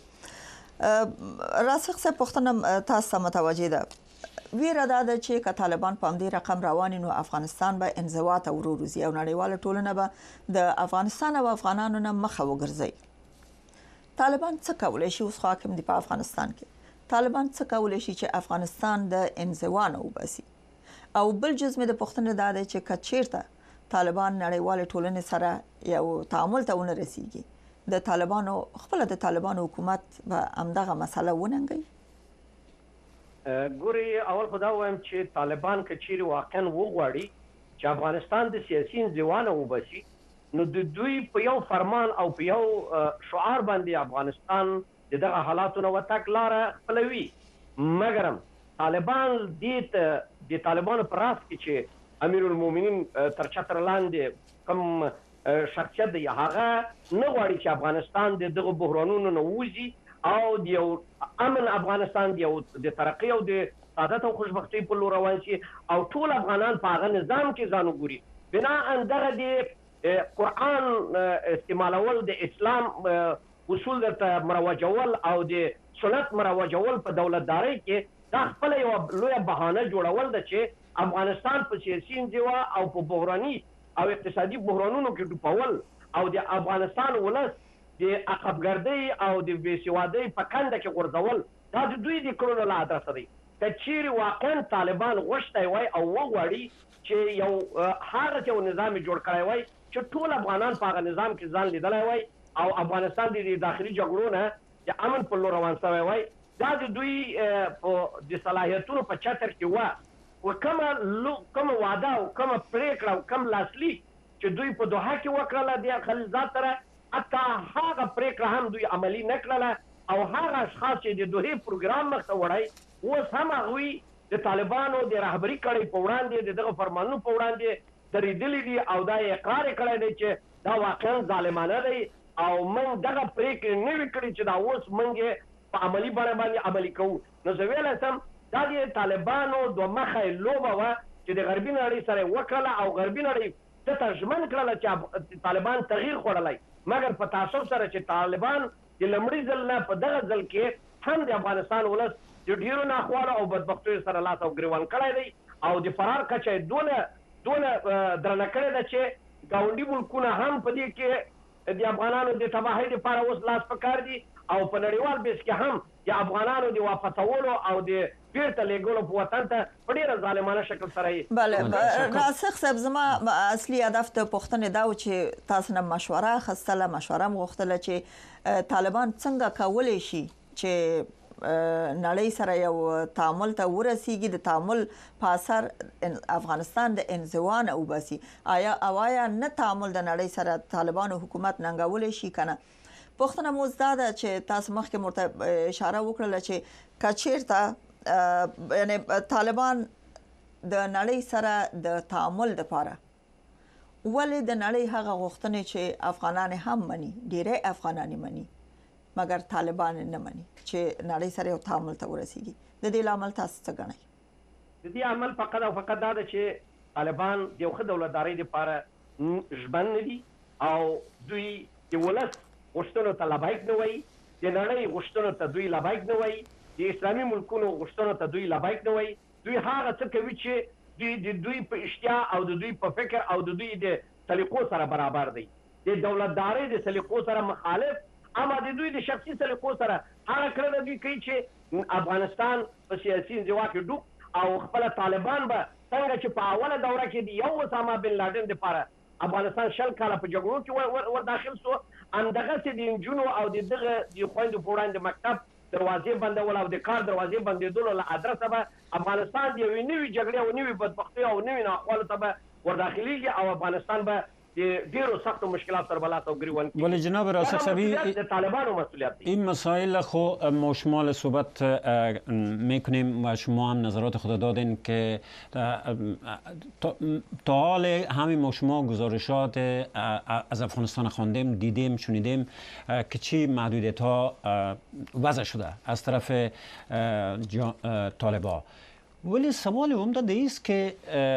راسخ څه پښتنه تاسو متوجه ده ویره ده چې ک طالبان په دې رقم روان نو افغانستان به انزوا ته وروزي او نړیواله ټولنه به د افغانستان او افغانانو نه مخه وګرځي. طالبان څه کولای شي اوس حاکم دي په افغانستان کې؟ طالبان څه کولای شي چې افغانستان د انزوا نه وباسي؟ او بل جزء د پښتنه ده چې کچیرته طالبان نړیواله ټولنه سره یو تعامل ته ونه رسیږي، د طالبانو خپل د طالبانو حکومت به همدغه مسله وننګي. ګوري اول خدا وایم چې طالبان کچیر واقعا وغواړي چې افغانستان د سیاسي انزوا نه وباسي، نو د دوی په یو فرمان او په یو شعار باندې افغانستان دغه حالاتونه وتک لاره خپلوي. مګرم طالبان د طالبانو پر راس کې چې امیر المؤمنین تر چتر لاندې کوم شخصیت دی، هغه نه غواړي چې افغانستان دغه بحرانونو نه وځي او د یو امن افغانستان د ترقی او د سعادت او خوشبختی په لور روان شي او ټول افغانان په هغه نظام کې ځان وګوري. بنا دغه د قرآن استعمالول، د اسلام اصول ته مروجول او د سنت مروجول په دولتداري کې دا خپل یو لویه بهانه جوړول ده چې افغانستان په سیاسي انزوا او په بحراني او اقتصادي بحرانونو کې ډوبول او د افغانستان ولس د عقبګردۍ او د بېسوادۍ په کنده کې غورځول، دا د دوی د کړنو له ادرسه دی. که چیرې واقعا طالبان غوښتی وای او وغواړي چې یو هغه یو نظام جوړ کړی وای چې ټول افغانان په هغه نظام کې ځان لیدلی وای او افغانستان د داخلي جګړو نه د امن په لور روان شوی وای، دا د دوی د صلاحیتونو په چتر کې وه. و کومه وعده او کومه پرېکړه او کوم لاسلیک چې دوی په دوحه کې وکړله د خلیلزاد سره، حتی هغه پرېکړه هم دوی عملي نه کړله او هغه اشخاص چې د دوحې پروګرام مخته وړی اوس هم هغوی د طالبانو د رهبري کړۍ په وړاندې د دغه فرمانونو په وړاندې درېدلي دي او دا یې اقرار یې کړی دی چې دا واقعا ظالمانه دی او موږ دغه پرېکړې نه وي کړي چې دا اوس موږ یې په عملي بڼه باندې عملي کوو. نو زه ویلی سم دا د طالبانو دوه مخه لوبه وه چې د غربي نړۍ سره یې وکړله او غربي نړۍ ده ته ژمن کړله چې طالبان تغییر خوړلی، مګر په تعصب سره چې طالبان د لومړي ځل نه په دغه ځل کې هم د افغانستان ولس د ډېرو ناخوالو او بدبختیو سره لاس او ګریوان کړی دی او د فرار کچه یې دونه درنه کړې ده چې ګاونډي ملکونه هم په دې کې د افغانانو د تباهۍ لپاره اوس لاس په کار دي او په نړیوال بیس کې هم د افغانانو د واپسولو او د بیرته لیږلو په وطن ته په ډېره ظالمانه شکل سره یې بله راسخ صاحب زما اصلي هدف د پوښتنې دا و چې تاسو نه مشوره اخیستله مشوره مو غوښتله چې طالبان څنګه کولی شي چې نړۍ سره یو تعامل ته ورسیږي د تعامل په اثر افغانستان د انزوا نه وباسي آیا نه تعامل د نړۍ سره طالبانو حکومت ننګولی شي کنه پوښتنه مو دا ده چې تاسو مخکې مرته اشاره وکړه چې کچیرته یعنی طالبان د نړۍ سره د تعامل لپاره ولې د نړۍ هغه غوښتنې چې افغانان هم مني ډیره افغانان مني مګر طالبان نه مني چې نړۍ سره یو تعامل ته ورسیږي د دې عمل تاسو څه ګڼئ د دې عمل فقط او فقط دا ده چې طالبان د یو ښه دولتدارۍ لپاره ژمن نه دي او دوی د ولس غوښتنو ته لبیک نه وایي د نړۍ غوښتنو ته دوی لبیک نه وایي د اسلامي ملکونو غوښتنو ته دوی لبیک نه وایي دوی هغه څه کوي چې دوی په اشتیا او د دوی په فکر او د دوی د سلیقو سره برابر دی د دولتدارۍ د سلیقو سره مخالف اما د دوی د شخصي سلیقو سره هغه کړنه دوی کوي چې افغانستان په سیاسي انزوا کې ډوب او خپل طالبان به څنګه چې په اوله دوره کې د یو اسامه بن لادن لپاره افغانستان 20 کاله په جګړو کې ور داخل شو همدغه چې د انجونو او دغه د خويندو په وړاندې مکتب دروازې بندول او د کار دروازې بندېدلو له ادرسه به افغانستان د یوې نوې جګړې او نوې بدبختۍ او نوې ناخوالو ته به ور داخليږي او افغانستان به ډیرو سخت مشکلات سره بلاس او گریوان ولی جناب راسخ صاحبی طالبانو مسئولیت این مسائل خو ما شمال صحبت میکنیم و شما هم نظرات خود دادین که تا حال همین ما شما گزارشات از افغانستان خواندیم دیدیم شنیدیم که چی محدودیت ها وضع شده از طرف طالبان ولی سوال عمده است که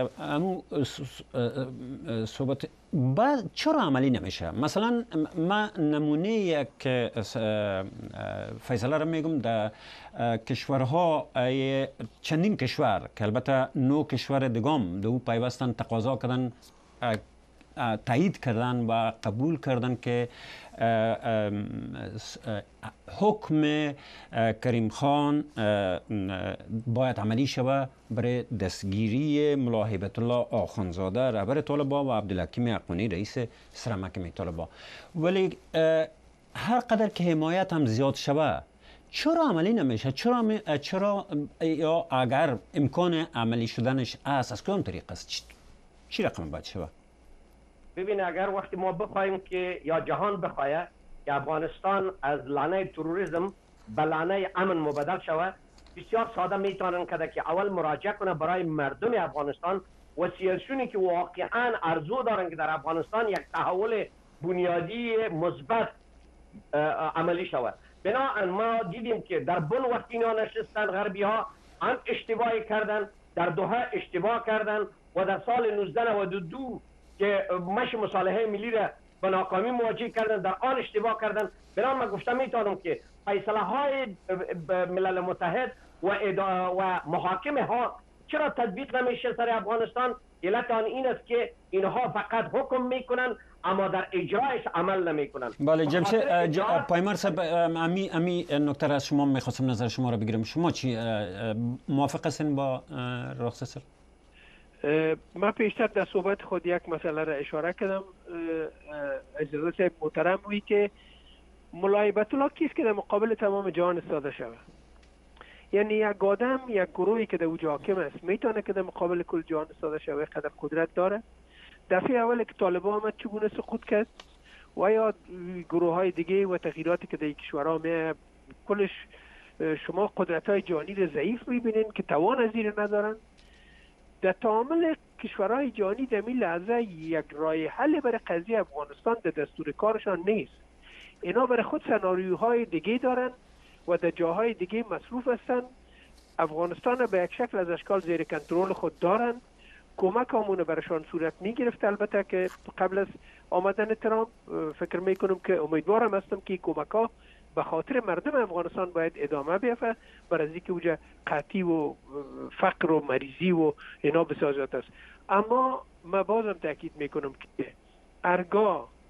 صحبت بعد چرا عملی نمیشه مثلا ما نمونه یک فیصله را میگم در کشورها چندین کشور که البته 9 کشور دیگم دو پیوستن تقاضا کردن تایید کردن و قبول کردن که حکم کریم خان باید عملی شود برای دستگیری ملا هیبت الله آخوندزاده رهبر طالبان و عبدالحکیم حقانی رئیس سر محکمه طالبان ولی هر قدر که حمایت هم زیاد شود چرا عملی نمیشه چرا یا اگر امکان عملی شدنش است از کدام طریق است چی رقم باید شود ببین اگر وقتی ما بخوایم که یا جهان بخواه که افغانستان از لانه تروریسم به لانه امن مبدل شود بسیار ساده میتونن که اول مراجعه کنه برای مردم افغانستان و سیاسیونی که واقعا ارزو دارن که در افغانستان یک تحول بنیادی مثبت عملی شود بنابراین ما دیدیم که در بن وقتی اینا نشستن غربی ها هم اشتباهی کردن در دوحه اشتباه کردن و در سال 1992 که مش مصالحه ملی را به ناکامی مواجه کردن در آن اشتباه کردن بنابراین من گفتم میتونم که فیصله های ملل متحد و محاکمه ها چرا تطبیق نمیشه سر افغانستان علت آن این است که اینها فقط حکم میکنن اما در اجرایش عمل نمیکنن بله جمشید پایمار صاحب امی نکته را از شما میخواستم نظر شما را بگیرم شما چی موافق هستین با رخصت سر من پیشتر در صحبت خود یک مسئله را اشاره کردم اجازه صاحب محترم وی که ملا هیبت الله کیست که در مقابل تمام جهان ایستاده شود یعنی یک آدم یک گروهی که در اوج حاکم است میتونه که در مقابل کل جهان ایستاده شود قدر قدرت داره دفعه اول که طالبان آمد چگونه سقوط کرد و یا گروه های دیگه و تغییراتی که در کشورها میاد کلش شما قدرت های جهانی را ضعیف میبینین که توان از این ندارن در تعامل کشورهای جهانی در این لحظه یک راه حل برای قضیه افغانستان در دستور کارشان نیست اینا برای خود سناریوهای دیگه دارن و در جاهای دیگه مصروف هستن افغانستان را به یک شکل از اشکال زیر کنترل خود دارن کمک همونه برشان صورت میگرفت البته که قبل از آمدن ترامپ فکر میکنم که امیدوارم هستم که کمک ها به خاطر مردم افغانستان باید ادامه بیافته برای از اینکه اوجا قحطی و فقر و مریضی و اینا بسازات است اما ما بازم تاکید میکنم که ارگاه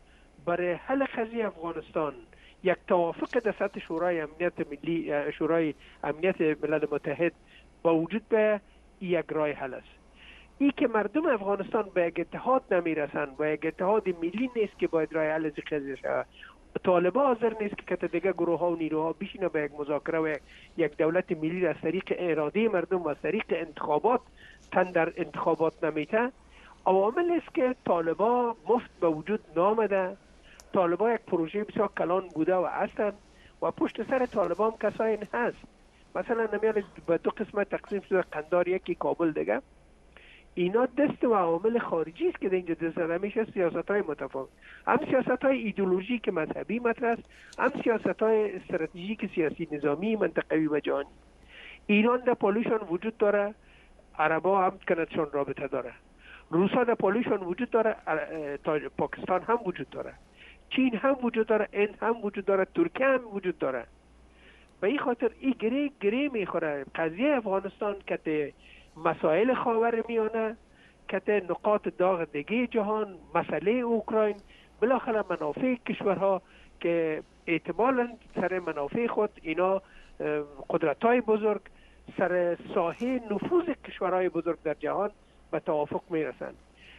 برای حل قضیه افغانستان یک توافق در سطح شورای امنیت ملی، شورای امنیت ملل متحد با وجود به یک راه حل است. این که مردم افغانستان به یک اتحاد نمیرسند و یک اتحاد ملی نیست که باید راه حل قضیه شود. طالبان حاضر نیست که دیگه گروه ها و نیروها بشینه به یک مذاکره و یک دولت ملی از طریق اراده مردم و از طریق انتخابات تن در انتخابات نمیته. عوامل است که طالبان مفت به وجود نامده. طالبان یک پروژه بسیار کلان بوده و هستند و پشت سر طالبان کسایی هست. مثلا نمیاد به دو قسمت تقسیم شده، قندار یکی، کابل دیگه. اینا دست و عوامل خارجی است که در اینجا دست نمیشه. سیاست‌های متفاوت، هم سیاست‌های ایدئولوژیک مذهبی مطرح است، هم سیاست‌های استراتژیک سیاسی نظامی منطقوی و جهانی. ایران در پالیشون وجود داره، عربا هم کنتشون رابطه داره، روسا در پالیشون وجود داره، پاکستان هم وجود داره، چین هم وجود داره، هند هم وجود داره، ترکیه هم وجود داره. به این خاطر این گره میخوره قضیه افغانستان که مسائل خاورمیانه، که نقاط داغ دیگه جهان، مسئله اوکراین، بالاخره منافع کشورها که احتمالاً سر منافع خود اینا قدرت‌های بزرگ سر ساحه نفوذ کشورهای بزرگ در جهان به توافق میرسند.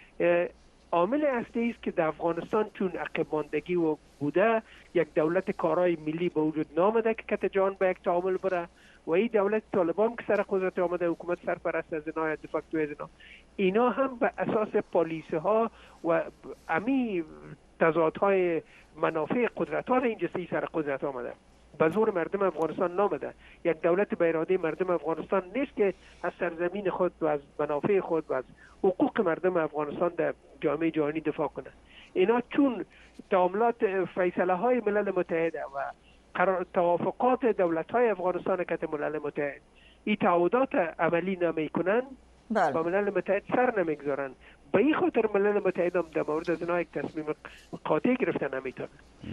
عامل اصلی است که در افغانستان چون عقب ماندگی و بوده، یک دولت کارای ملی به وجود نامده که جهان به یک تعامل بره و این دولت طالبان که سر قدرت آمده، حکومت سرپرست از اینا یا دفاکتو از اینا هم به اساس پالیسی ها و امی تضادهای منافع قدرت ها اینجا سر قدرت آمده. به زور مردم افغانستان نامده. یک دولت به اراده مردم افغانستان نیست که از سرزمین خود و از منافع خود و از حقوق مردم افغانستان در جامعه جهانی دفاع کنه. اینا چون تعاملات فیصله های ملل متحد و توافقات دولت های افغانستان که ملل متحد این تعهدات عملی نمیکنن، با ملل متحد سر نمیگذارن. به این خاطر ملل متحد هم در مورد از اینا یک تصمیم قاطع گرفته نمیتونه.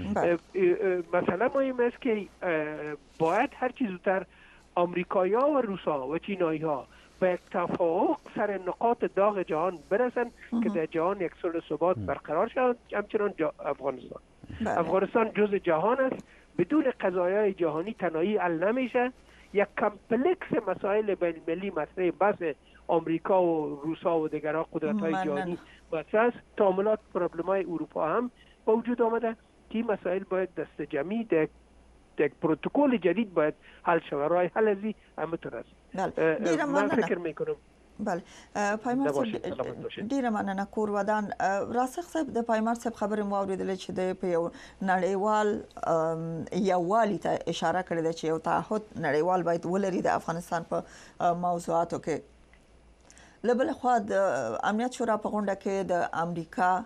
مثلا مهم است که باید هر چیز زودتر آمریکایی ها و روسا و چینایی ها به یک توافق سر نقاط داغ جهان برسن که در جهان یک صلح و ثبات برقرار شود. همچنان افغانستان افغانستان جز جهان است، بدون قضایای جهانی تنهایی حل نمیشه. یک کمپلکس مسائل بین المللی مطرح بس آمریکا و روسا و دیگر قدرت‌های جهانی مطرح است. تعاملات پروبلم‌های اروپا هم با وجود آمده که این مسائل باید دست جمعی در یک پروتکل جدید باید حل شود. راه حل ازی همینطور است. من فکر میکنم. بله پایمار صاحب ډیره مننه. کور ودان راسخ صاحب د پایمار صاحب خبرې مو اوریدلې چې د په یو نړیوال یووالي ته اشاره کړې ده چې یو تعهد نړیوال باید ولري د افغانستان په موضوعاتو کې. لبل خو د امنیت شورا په غونډه کې د امریکا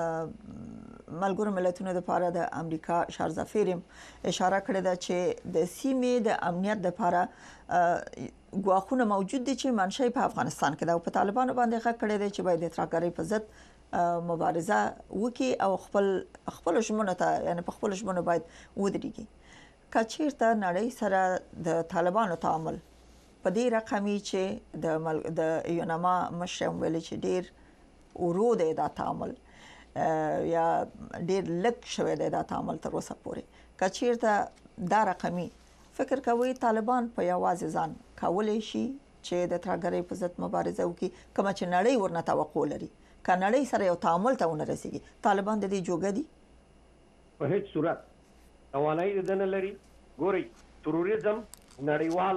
ملګرو ملتونو لپاره د امریکا شارزافیر اشاره کړې ده چې د سیمې د امنیت لپاره ګواښونه موجود دي چې منشأ په افغانستان کې دا په طالبانو باندې غږ کړی دی چې باید د ترهګرۍ په ضد مبارزه وکړي او خپل ژمنو ته یعنی په خپل ژمنو باید ودرېږي. که چیرته نړۍ سره د طالبانو تعامل په دې رقمي چې د یونما مشر ویلي چې ډیر ورو دی دا تعامل یا ډیر لږ شوی دی دا تعامل تر اوسه پورې، که چیرته دا رقمي فکر کوي طالبان په یوازې ځان کولای شي چې د ترهګرۍ په ضد مبارزه وکړي کوم چې نړۍ ورنه توقع لري؟ که نړۍ سره یو تعامل ته ونه رسیږي طالبان د دې جوګه دي؟ په هیڅ صورت توانایي نه لري. ګوري تروریزم نړیوال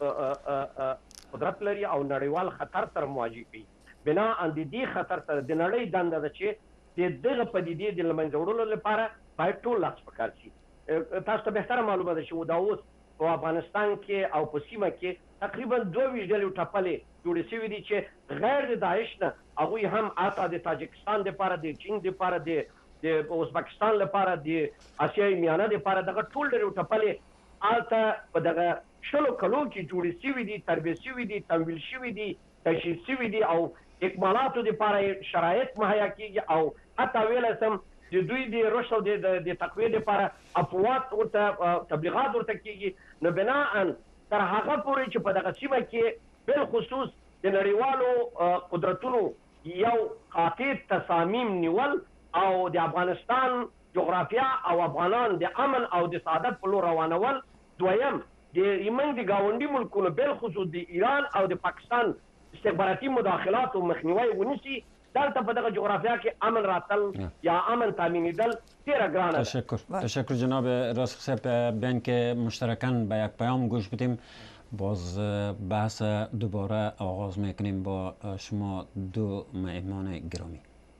قدرت لري او نړیوال خطر سره مواجه کوي. بنا ان دې خطر سره د نړۍ دنده ده چې دغه پدیدې د لمنځه وړلو لپاره باید ټول لاس پکار شي. تاسو ته به معلومه ده چې دا اوس په افغانستان کې او په سیمه کې تقریبا 22 ډلې ټپلې جوړې شوې دي چې غیر د داعش نه هغه هم آتا د تاجکستان لپاره، د چین لپاره، د ازبکستان لپاره، د اسیای میانه لپاره دغه ټول ډلې ټپلې آتا په دغه شلو کلو کې جوړې شوې دي، تربیه شوې دي، تمویل شوې دي، تشکیل شوې دي او اکمالاتو لپاره شرایط مهیا کیږي او حتی ویل سم د دوی د رشد او د تقویه لپاره افواط ورته تبلیغات ورته کیږي. نو بناء تر هغه پورې چې په دغه سیمه کې بل خصوص د نړیوالو قدرتونو یو قاطع تصامیم نیول او د افغانستان جغرافیا او افغانان د امن او د سعادت په لور روانول. دویم د یمن د گاونډي ملکونو بل خصوص د ایران او د پاکستان استخباراتي مداخلات او مخنیوي ونیسي. دلته په دغه جغرافیا کې امن راتل یا امن تامینیدل ډیره ګرانه. تشکر جناب راسخ صاحب. بیان که مشترکاً به یک پیام گوش بدیم باز بحث دوباره آغاز میکنیم با شما دو مهمان گرامی.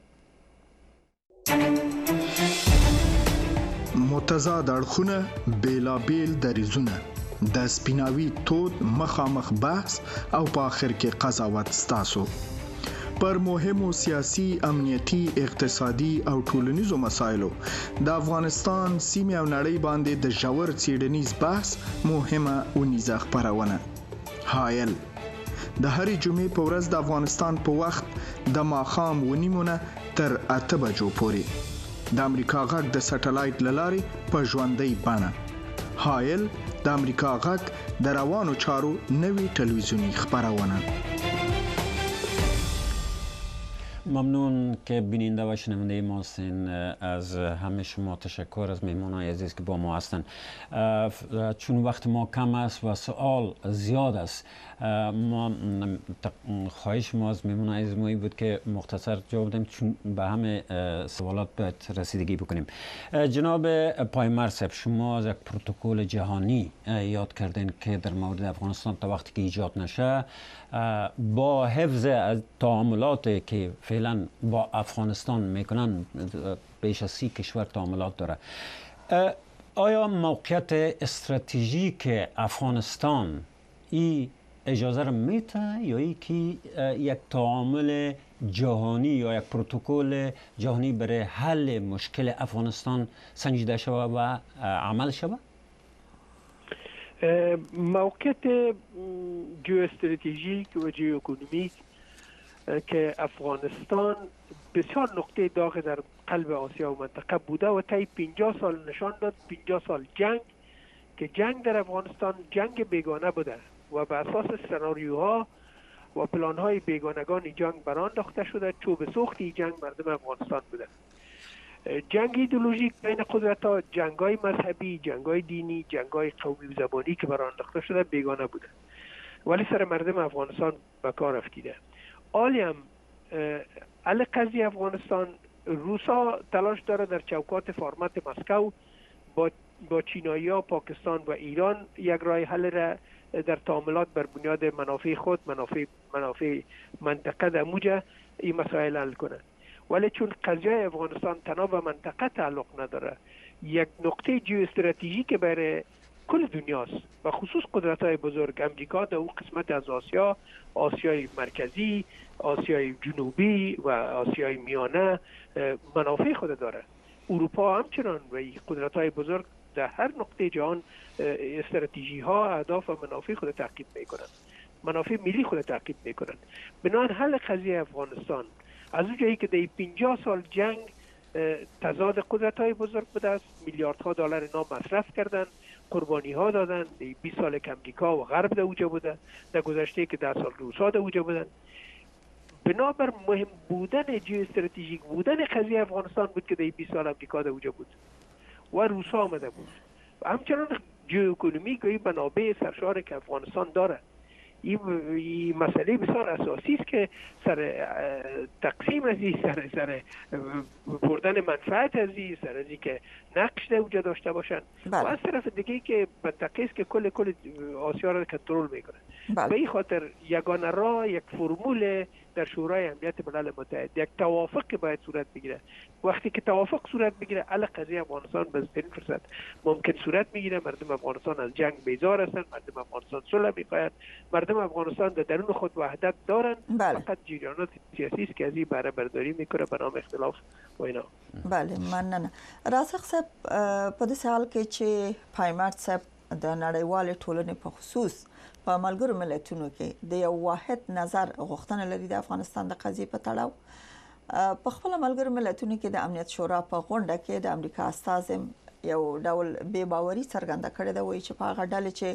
متضاد اړخونه بیلابیل دریزونه د سپیناوي تود مخامخ بحث او په آخر کې قضاوت ستاسو پر مهمو سیاسي، امنیتي، اقتصادي او ټولنیزو مسایلو د افغانستان سیمې او نړۍ باندې د ژور څېړنیز بحث مهمه اونیزه خپرونه. حایل د هرې جمعې په ورځ د افغانستان په وخت د ماښام 9 تر 8 بجو پورې د امریکا غږ د سټلایټ لارې په ژوندۍ بڼه. حایل د امریکا غږ د روانو چارو نوې ټلویزیونی خپرونه. ممنون که بیننده و شنونده ما هستین. از همه شما تشکر، از مهمانای عزیز که با ما هستن. چون وقت ما کم است و سوال زیاد است، ما خواهش ما از مهمانای عزیز ما بود که مختصر جواب بدیم چون به همه سوالات باید رسیدگی بکنیم. جناب پایمرد صاحب، شما از یک پروتکل جهانی یاد کردین که در مورد افغانستان تا وقتی که ایجاد نشه با حفظ از تعاملاتی که فعلا با افغانستان میکنن، بیش از 30 کشور تعاملات داره، آیا موقعیت استراتژیک افغانستان این اجازه را میده یا یک تعامل جهانی یا یک پروتکل جهانی برای حل مشکل افغانستان سنجیده شود و عمل شود؟ موقعیت جیواستراتژیک و جیواکونومیک که افغانستان بسیار نقطه داغ در قلب آسیا و منطقه بوده و طی 50 سال نشان داد. 50 سال جنگ که جنگ در افغانستان جنگ بیگانه بوده و به اساس سناریوها و پلانهای بیگانگان جنگ برانداخته شده. چوب سوختی جنگ مردم افغانستان بوده. جنگ ایدئولوژیک بین قدرت‌ها، جنگ‌های مذهبی، جنگ‌های دینی، جنگ‌های قومی و زبانی که برانداخته شده بیگانه بوده ولی سر مردم افغانستان به کار افتیده. حالی حل قضیه افغانستان، روسا تلاش داره در چوکات فرمت مسکو با چینایی‌ها، پاکستان و ایران یک راه حل را در تعاملات بر بنیاد منافع خود، منافع منطقه در موجه این مسائل حل کنه. ولی چون قضیه افغانستان تنها به منطقه تعلق نداره، یک نقطه جیواستراتژیک برای کل دنیاست و خصوص قدرت‌های بزرگ. امریکا در اون قسمت از آسیای مرکزی، آسیای جنوبی و آسیای میانه منافع خود داره. اروپا همچنان و قدرت‌های بزرگ در هر نقطه جهان استراتژی‌ها، اهداف و منافع خود تعقیب می‌کنند. منافع ملی خود تعقیب می‌کنند. بنابراین حل قضیه افغانستان از اون جایی که در 50 سال جنگ تضاد قدرت‌های بزرگ بوده است، میلیاردها دلار اینا مصرف کردن، قربانی‌ها دادن. 20 سال که امریکا و غرب در اوجه بوده، در گذشته که 10 سال روسا در اوجه بودن. بنابر مهم بودن جیواستراتژیک بودن قضیه افغانستان بود که در 20 سال امریکا در اوجه بود و روسا آمده بود. و همچنان جیواکونومیک و این منابع سرشار که افغانستان داره، این مسئله بسیار اساسی است که سر تقسیم از این، سر بردن منفعت از این، سر از این که نقش در اوجه داشته باشن. و از طرف دیگه که منطقه است که کل آسیا را کنترل میکنه. به این خاطر یگانه راه یک فرمول در شورای امنیت ملل متحد، یک توافق باید صورت بگیره. وقتی که توافق صورت بگیره، حل قضیه افغانستان به بهترین فرصت ممکن صورت میگیره. مردم افغانستان از جنگ بیزار هستند، مردم افغانستان صلح میخواهند، مردم افغانستان در درون خود وحدت دارند. فقط جریانات سیاسی است که از این بهره برداری میکنه به نام اختلاف و اینا. بله، مننه. راسخ صاحب، په دې حال کې چې پایمرد صاحب د نړیوال ټولنې په خصوص په ملګرو ملتونو کې د یو واحد نظر غوښتنه لري د افغانستان د قضیې په تړاو. په خپل ملګرو ملتونو کې د امنیت شورا په غونډه کې د امریکا استازي یو ډول بې باوري څرګنده کړې ده، وایي چې په هغه ډله چې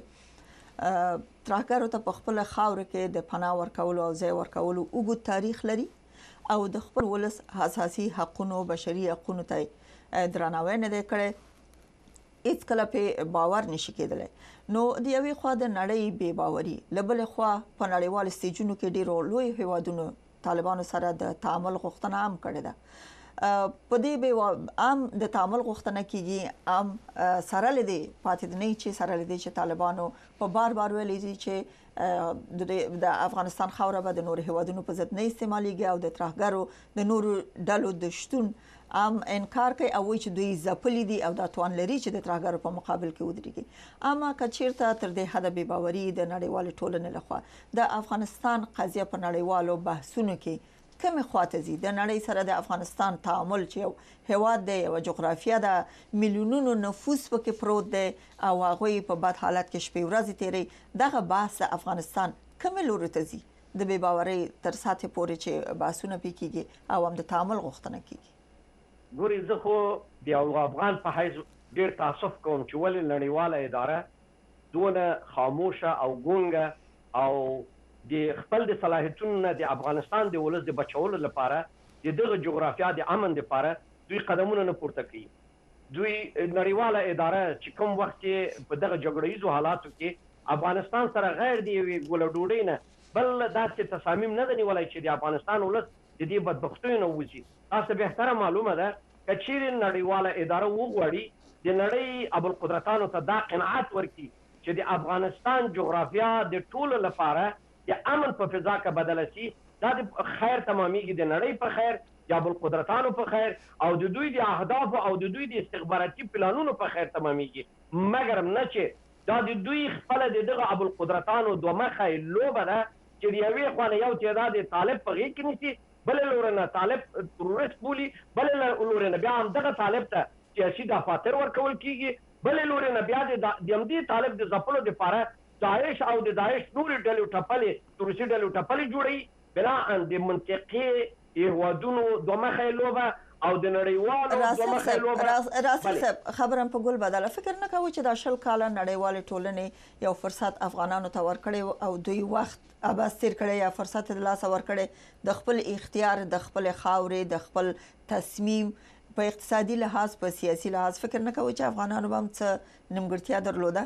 ترهګرو ته په خپل خاور کې د پناه ورکولو او ځای ورکولو اوږد تاریخ لري او د خپل ولس اساسي حقوقو بشري حقوقو ته درناوی نه دی کړی هیڅ کله په باور نشي کېدلی نو د یوې خوا د نړۍ بې باوري لبل خوا په نړیوال سټیجونو کې ډیرو لوی هیوادونو طالبانو سره د تعامل غوښتنه هم کړې ده په دې به عام د تعامل غوښتنه کیږي عام سره لدی پاتې نه چې سره لدی چې طالبانو په بار ویلي دي چې د افغانستان خوره به د نور هیوادونو په ضد نه استعماليږي او د ترهګرو د نور ډلو د شتون انکار کوي او چې دوی ځپلي دي او د توان لري چې د ترهګرو په مقابل کې ودرېږي اما کچیرته تر دې حد به باوري د نړیوال ټولنې لخوا د افغانستان قضیه په نړیوالو بحثونو کې کومه خواته زی د نړۍ سره د افغانستان تعامل چې یو هواد دی او جغرافیه د میلیونونو نفوس پکې پروت دی او هغه په بد حالت کې شپې ورځې تیري دغه بحث افغانستان کومه لور ته زی د بې باورۍ تر ساته پورې چې بحثونه پکېږي او هم د تعامل غوښتنه کیږي ګوري زه خو د افغان په حیث ډیر تاسف کوم چې ولې نړیواله اداره دونه خاموشه او ګونګه او د خپل د صلاحیتونو د افغانستان د ولس د بچولو لپاره د دغه جغرافیا د امن لپاره دوی قدمونه نه پورته کوي دوی نړیواله اداره چې کوم وخت کې په دغه جګړهیزو حالاتو کې افغانستان سره غیر دی ګول ډوډۍ نه بل داسې تصامیم نه نیولای چې د افغانستان ولس د دې بدبختیو وځي تاسو به احترام معلومه ده چې نړیواله اداره وغوړي د نړۍ ابوالقدرتانو ته دا قناعت ورکړي چې د افغانستان جغرافیا د ټولو لپاره د امن په فضا کې بدل شي دا د خیر تماميږي د نړۍ په خیر د ابوالقدرتانو په خیر او د دوی د اهداف او د دوی د استخباراتي پلانونو په خیر تماميږي مګر نه چې دا د دوی خپل دغه ابوالقدرتانو دوه مخه لوبه ده چې د یوې خوا یو تعداد طالب په غیږ کې نیسي بل لورنه طالب تروریست بولی بل لورنه بیا هم دغه طالب ته سیاسي دفاتر ورکول کیږي بل لورنه بیا د دې طالب د ځپلو لپاره داعش او د داعش نور ډلو ټپلې تروریستي ډلو ټپلې جوړي بلا ان د منطقي هیوادونو دوه مخه لوبه او د نړیوالو دوه مخه لوبه راسل خبرم په ګل بدله فکر نه کوي چې د شل کاله نړیوال ټولنې یو فرصت افغانانو ته ورکړي او دوی وخت اباس تیر کړي یا فرصت د لاس ورکړي د خپل اختیار د خپل خاورې د خپل تصمیم په اقتصادي لحاظ په سیاسي لحاظ فکر نه کوي چې افغانانو هم څه نیمګړتیا درلوده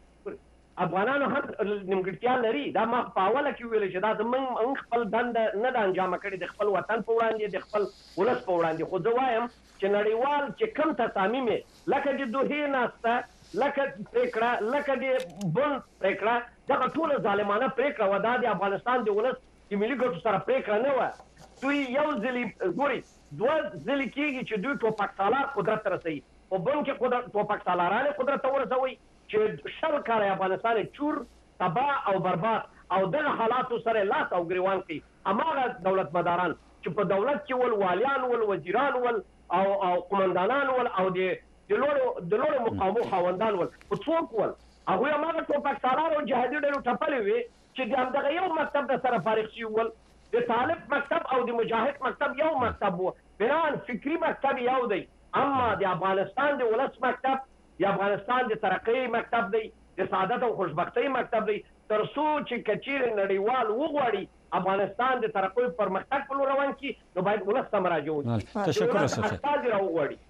افغانانو هم نیمګړتیا لري دا ما په اوله کې ویل چې دا زمونږ خپل دنده نه د انجام کړي د خپل وطن په وړاندې د خپل ولس په وړاندې خو زه وایم چې نړیوال چې کوم تصامیم لکه د دوحې ناسته لکه پریکړه لکه د بن پریکړه دغه ټول ظالمانه پریکړه و دا د افغانستان د ولس د ملي ګټو سره پریکړه نه و دوی یو ځلې ګوري دوه ځلې کېږي چې دوی ټوپک سالار قدرت ته رسوي په بن کې ټوپک سالارانې قدرت ته ورسوي چې شل کال افغانستان چور تباہ او برباد او دغه حالاتو سره لاس او ګریوان کوي اماغه دولت مداران چې په دولت کې ول والیان ول وزیران ول او قومندانان ول او د لوړو مقامو خاوندان ول په څوک ول هغه اماغه ټوپک سالار او جهادي ډېر ټپلې وي چې د دغه یو مکتب د سره فارغ شي ول د طالب مکتب او د مجاهد مکتب یو مکتب وو بلان فکری مکتب یو دی اما د افغانستان د ولس مکتب د افغانستان د ترقۍ مکتب دی د سعادت او خوشبختۍ مکتب دی تر څو چې کچیر نړیوال وغواړي افغانستان د ترقۍ پرمختګ په لور روان کی نو باید ولس ته مراجعه وکړي تشکر اسف استاد راوغواړي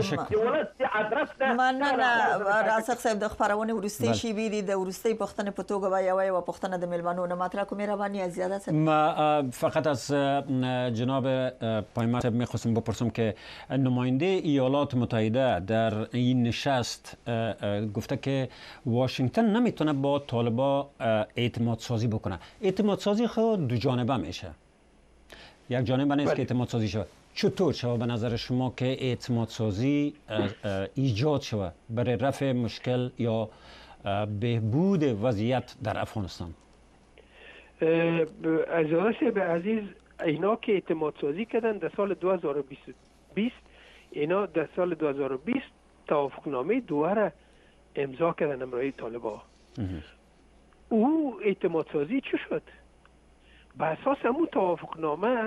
مننه راسخ صاحب د خبرونه ورستي شي بي د ورستي پښتنه په توګه وایي او پښتنه د ملمنو نه مطرح کوم رواني زیاده است ما فقط از جناب پایمال صاحب می‌خواستم بپرسم که نماینده ایالات متحده در این نشست گفته که واشنگتن نمیتونه با طالبان اعتماد سازی بکنه اعتماد سازی خود دو جانبه میشه یک جانبه نیست که اعتماد سازی شود چطور شود به نظر شما که اعتماد سازی ایجاد شود برای رفع مشکل یا بهبود وضعیت در افغانستان؟ عزیز عزیز اینا که اعتماد سازی کردن در سال 2020 اینا در سال 2020 توافقنامه دوره امضا کردن امرای طالبان او اعتماد سازی چی شد؟ به اساس همون توافقنامه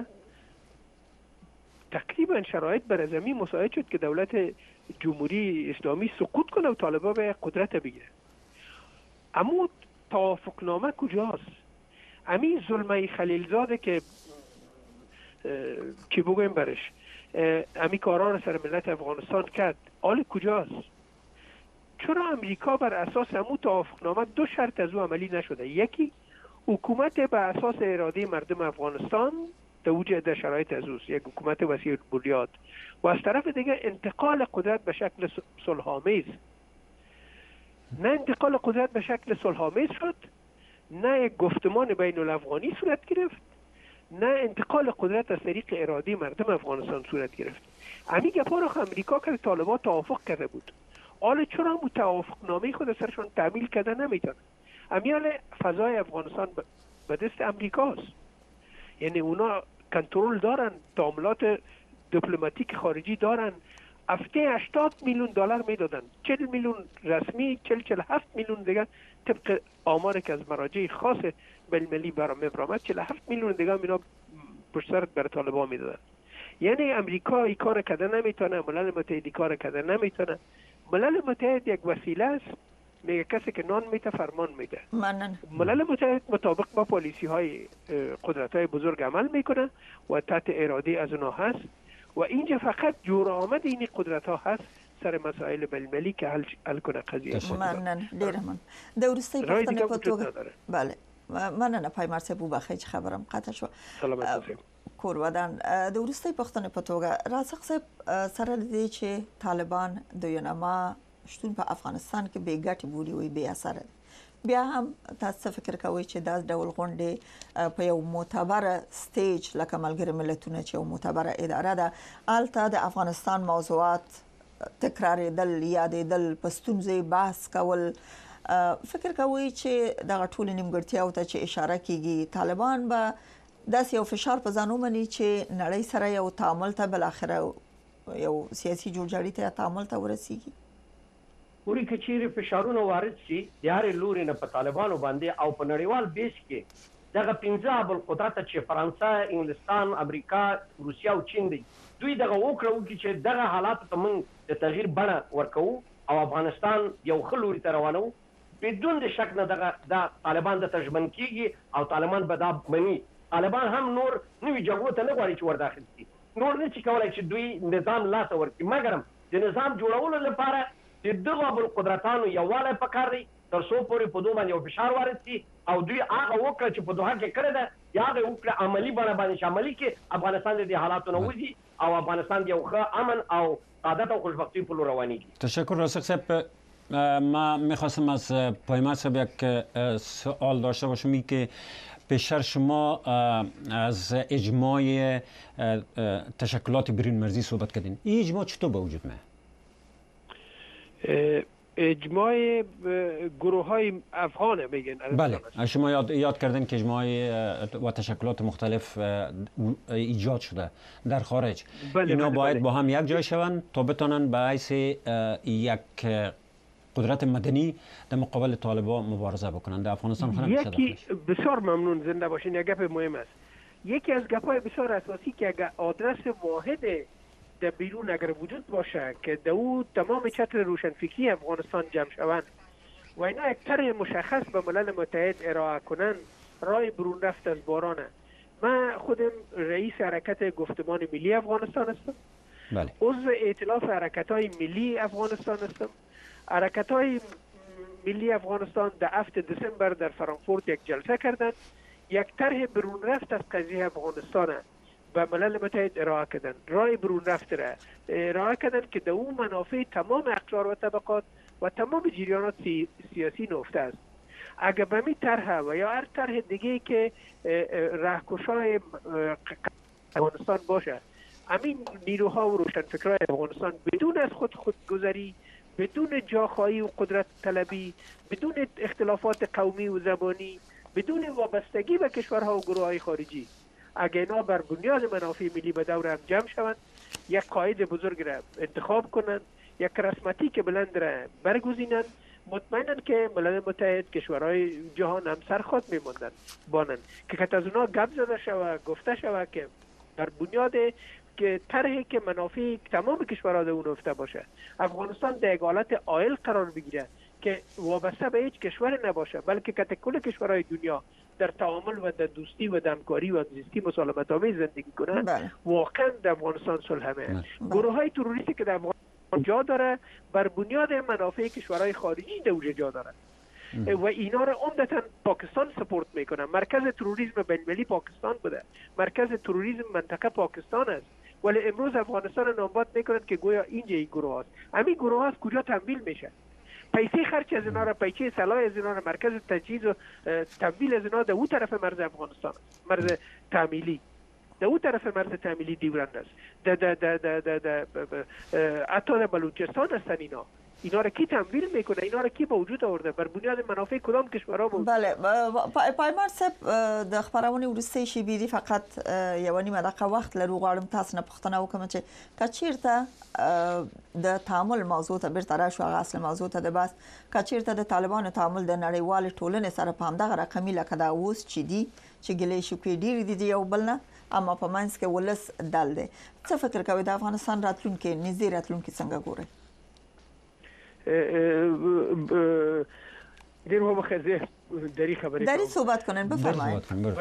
تقریبا شرایط بر زمین مساعد شد که دولت جمهوری اسلامی سقوط کنه و طالبان به قدرت بگیره. اما توافقنامه کجاست؟ امی ظلمه خلیلزاده که چی بگویم برش امی کاران سر ملت افغانستان کرد حال کجاست؟ چرا امریکا بر اساس همون توافقنامه 2 شرط از او عملی نشده؟ یکی حکومت بر اساس اراده مردم افغانستان توجه شرایط از اوست، یک حکومت وسیع البنیاد، و از طرف دیگه انتقال قدرت به شکل صلح‌آمیز. نه انتقال قدرت به شکل صلح‌آمیز شد، نه یک گفتمان بین الافغانی صورت گرفت، نه انتقال قدرت از طریق اراده مردم افغانستان صورت گرفت. همین گپا رو امریکا که طالبان توافق کرده بود، حالا چرا هم توافقنامه خود سرشون تعمیل کرده نمیتونه؟ امیال فضای افغانستان به دست امریکاست، یعنی اونا کنترل دارن، تعاملات دیپلماتیک خارجی دارن. هفته 80 میلیون دلار میدادن، 40 میلیون رسمی، 47 میلیون دیگه طبق آماری که از مراجع خاص بین‌المللی برآمد 47 میلیون دیگه اینا پشت سر بر طالبان میدادن. یعنی امریکا این کار کرده نمیتونه، ملل متحد کار کرده نمیتونه. ملل متحد یک وسیله است، میگه کسی که نان میته فرمان میده. ملل متحد مطابق با پالیسی های قدرت های بزرگ عمل میکنه و تحت اراده از اونها هست و اینجا فقط جور آمد این قدرت ها هست سر مسائل بین‌المللی که حل کنه قضیه. مننه ډیر من د ورستۍ پښتنې په توګه بله مننه پایمار صاحب وبخښئ چې خبرم قطع شو. سلامت کور ودان د ورستۍ پښتنې په توګه راسخ صاحب سره د دې چې طالبان د یونما شتون په افغانستان کې بې ګټې بولي وي بې اثره بیا هم تاسو فکر کوئ چې دا ډول غونډې په یو معتبره سټیج لکه ملګري ملتونه چې یو معتبره اداره ده البته د افغانستان موضوعات تکرارېدل یادېدل په ستونزې بحث کول فکر کوئ چې دغه ټولې نیمګړتیاو ته چې اشاره کیږي طالبان به داسې یو فشار په ځان ومني چې نړۍ سره یو تعامل ته بالاخره یو سیاسي جوړجاړي ته تعامل ته ورسیږي؟ پوری کچېرې فشارونه وارد شي د هرې لوري نه په طالبانو باندې او په نړیوال بیس کې دغه 15 ابوالقدرت چې فرانسه، انګلستان، امریکا، روسیا او چین دي دوی دغه وکړو چې دغه حالات ته موږ د تغییر بڼه ورکو او افغانستان یو ښه لوري ته روانو بدون د شک نه دغه د طالبان د تجربه کیږي او طالبان به دا مني. طالبان هم نور نوې جګړو ته نه غواړي چې ورداخل شي، نور نه چې کولای چې دوی نظام لاس ورکړي، مګر د نظام جوړولو لپاره د دغه ابوالقدرتانو یووالی پکار دی تر څو پورې په دوی باندې یو فشار وارد شي او دوی هغه وکړه چې په دوحه کې کړې ده یا هغه وکړه عملي بڼه باندې شاملي کې افغانستان د دې حالاتو نه وځي او افغانستان د یو ښه امن او سعادت او خوشبختی په لور روانېږي. تشکر راسخ صاحب. ما میخواستم از پایمر صاحب یک سوال داشته باشم این که پیشتر شما از اجماع تشکلات برین مرزی صحبت کردین، این اجماع چطور به وجود میاد؟ اجماع گروه های افغانه میگن. بله شما یاد کردین که اجماع و تشکلات مختلف ایجاد شده در خارج. اینا باید با هم یک جای شوند تا بتونن به حیث یک قدرت مدنی در مقابل طالبان مبارزه بکنن در افغانستان. یکی بسیار ممنون، زنده باشین. یک گپ مهم است. یکی از گپ‌های بسیار اساسی که اگر آدرس واحد در بیرون اگر وجود باشه که در او تمام چتر روشنفکری افغانستان جمع شوند و اینا یک طرح مشخص به ملل متحد ارائه کنن، راه برون رفت از بارانه. من خودم رئیس حرکت گفتمان ملی افغانستان هستم. بله. عضو ائتلاف حرکت‌های ملی افغانستان هستم. حرکت‌های ملی افغانستان در 7 دسامبر در فرانکفورت یک جلسه کردند، یک طرح برون رفت از قضیه افغانستان و ملل متحد ارائه کردن، راه برون رفت را ارائه کردن که در اون منافع تمام اقشار و طبقات و تمام جریانات سیاسی نهفته است. اگر به می طرح و یا هر طرح دیگه که راهگشای افغانستان باشه، همین نیروها و روشنفکرای افغانستان بدون از خودگذری، بدون جاخواهی و قدرت طلبی، بدون اختلافات قومی و زبانی، بدون وابستگی به کشورها و گروه‌های خارجی، اگر اینا بر بنیاد منافع ملی به دور هم جمع شوند، یک قائد بزرگ را انتخاب کنند، یک رسمتی که بلند را برگزینند، مطمئناً که ملل متحد کشورهای جهان هم سرخط میماندند بانند که از اونا گپ زده شود، گفته شود که بر بنیاد که طرحی که منافع تمام کشورها در اون افته باشه، افغانستان در یک حالت عایل قرار بگیره که وابسته به هیچ کشور نباشه، بلکه که کل کشورهای دنیا در تعامل و در دوستی و در همکاری و همزیستی مسالمت آمیز زندگی کنند، واقعا در افغانستان صلح همه. گروه های تروریستی که در افغانستان جا داره بر بنیاد منافع کشورهای خارجی در اونجا جا داره و اینا را عمدتا پاکستان سپورت میکنه. مرکز تروریسم بین‌المللی پاکستان بوده، مرکز تروریسم منطقه پاکستان است، ولی امروز افغانستان نامباد میکنند که گویا اینجا این گروه هست. همین گروه هست کجا تمویل میشه؟ پیسه خرچ از اینا را، پیسه سلاح از اینا را، مرکز تجهیز و تمویل از اینا در اون طرف مرز افغانستان است، مرز تعمیلی در اون طرف مرز تعمیلی دیورند است، حتی در بلوچستان هستن اینا را کی تمویل میکنه؟ اینا را کی به وجود آورده؟ بر بنیاد منافع کدام کشورها بود؟ بله پایمار صاحب د خبرونه ورسته شي بیری فقط یو نیمه دقیقه وخت لرو غواړم تاسو نه پوښتنه وکړم چې کچیرته د تعامل موضوع ته بیرته راشو هغه اصل موضوع ته د بس کچیرته د طالبانو تعامل د نړیوال ټولنې سره په همدغه رقمي لکه دا اوس چې دي چې ګلې شو کې ډیر دي یو بل نه اما په منځ کې ولس دل دی. څه فکر کوي د افغانستان راتلونکي نږدې راتلونکي څنګه ګوري؟ دیر ما بخیر داری خبری داری صحبت کنن بفرمایید.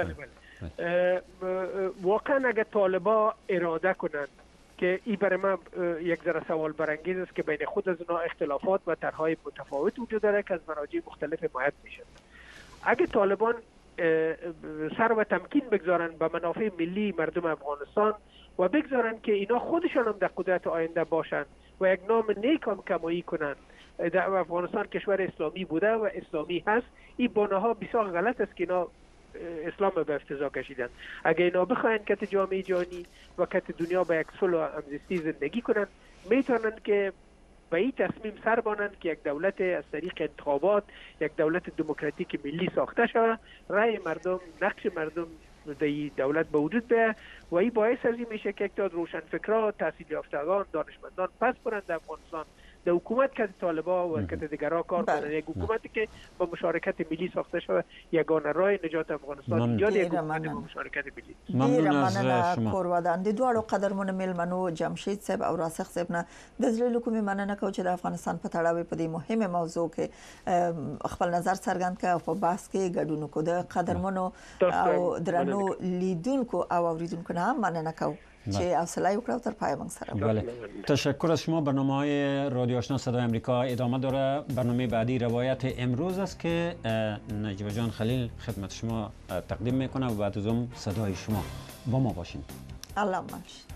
واقعا اگر طالبا اراده کنند که این برای من یک ذره سوال برانگیز است که بین خود از اونا اختلافات و طرحهای متفاوت وجود داره که از مراجع مختلف حمایت میشن. اگر طالبان سر و تمکین بگذارن به منافع ملی مردم افغانستان و بگذارن که اینا خودشان هم در قدرت آینده باشند و یک نام نیک هم کمایی کنند، در افغانستان کشور اسلامی بوده و اسلامی هست، این باناها بسیار غلط است که اینا اسلام به افتضاح کشیدن. اگر اینا بخواین که جامعه جهانی و که دنیا به یک صلح و همزیستی زندگی کنند، میتونن که به این تصمیم سر بانند که یک دولت از طریق انتخابات، یک دولت دموکراتیک ملی ساخته شود، رای مردم، نقش مردم در دولت به وجود بیاید و این باعث از این میشه که یک تعداد روشنفکران، تحصیل یافتگان، دانشمندان پس برند در افغانستان در حکومت که طالبا و که دیگرها کار کنند. یک حکومتی که با مشارکت ملی ساخته شود یگانه راه نجات افغانستان ایجاد یک حکومت با مشارکت ملی. ممنون از شما. قربان دي دوړو قدرمن ملمنو جمشید صاحب او راسخ صاحب نه د زړه کومې مننه کوم چې د افغانستان په تړاو په دې مهمه موضوع کې خپل نظر څرګند کړ او په بحث کې ګډون کو د قدرمنو او درنو لیدونکو او اوریدونکو نه مننه کوم چې حوصله وکړو تر پای موږ سره. بله تشکر از شما. برنامه‌های رادیو آشنا صدای آمریکا ادامه داره. برنامه بعدی روایت امروز است که نجیب جان خلیل خدمت شما تقدیم میکنه و بعد از اون صدای شما. با ما باشین. الله ماشین.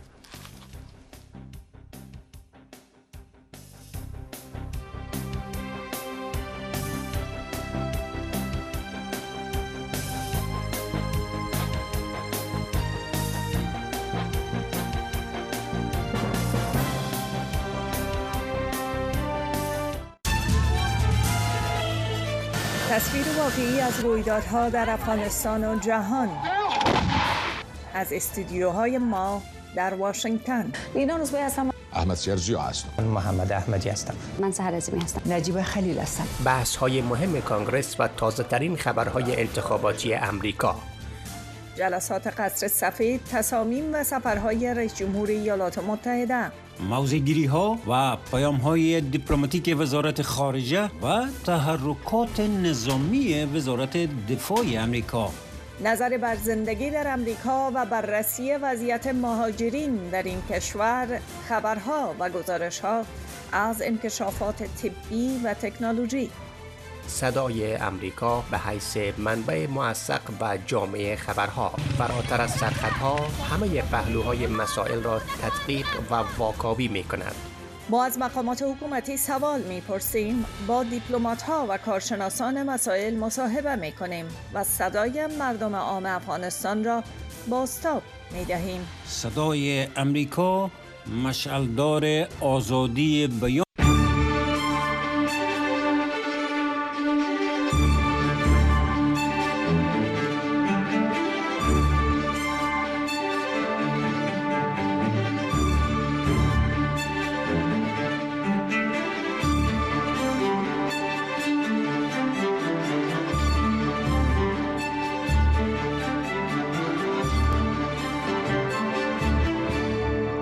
تصویر واقعی از رویدادها در افغانستان و جهان از استودیوهای ما در واشنگتن. لینا روزبایی هستم. احمد شرجی هستم. محمد احمدی هستم. من سحر عظیمی هستم. نجیب خلیل هستم. بحث‌های مهم کانگرس و تازه‌ترین خبرهای انتخاباتی امریکا. جلسات قصر سفید، تصامیم و سفرهای رئیس جمهور ایالات متحده. موضع‌گیری‌ها و پیام‌های دیپلماتیک وزارت خارجه و تحرکات نظامی وزارت دفاع امریکا. نظر بر زندگی در امریکا و بررسی وضعیت مهاجرین در این کشور، خبرها و گزارش‌ها از انکشافات طبی و تکنولوژی. صدای امریکا به حیث منبع موثق و جامع خبرها، فراتر از سرحدها همه پهلوهای مسائل را تدقیق و واکاوی می‌کند. ما از مقامات حکومتی سوال می‌پرسیم، با دیپلمات‌ها و کارشناسان مسائل مصاحبه می‌کنیم و صدای مردم عام افغانستان را بازتاب می‌دهیم. صدای امریکا، مشعلدار آزادی بیان.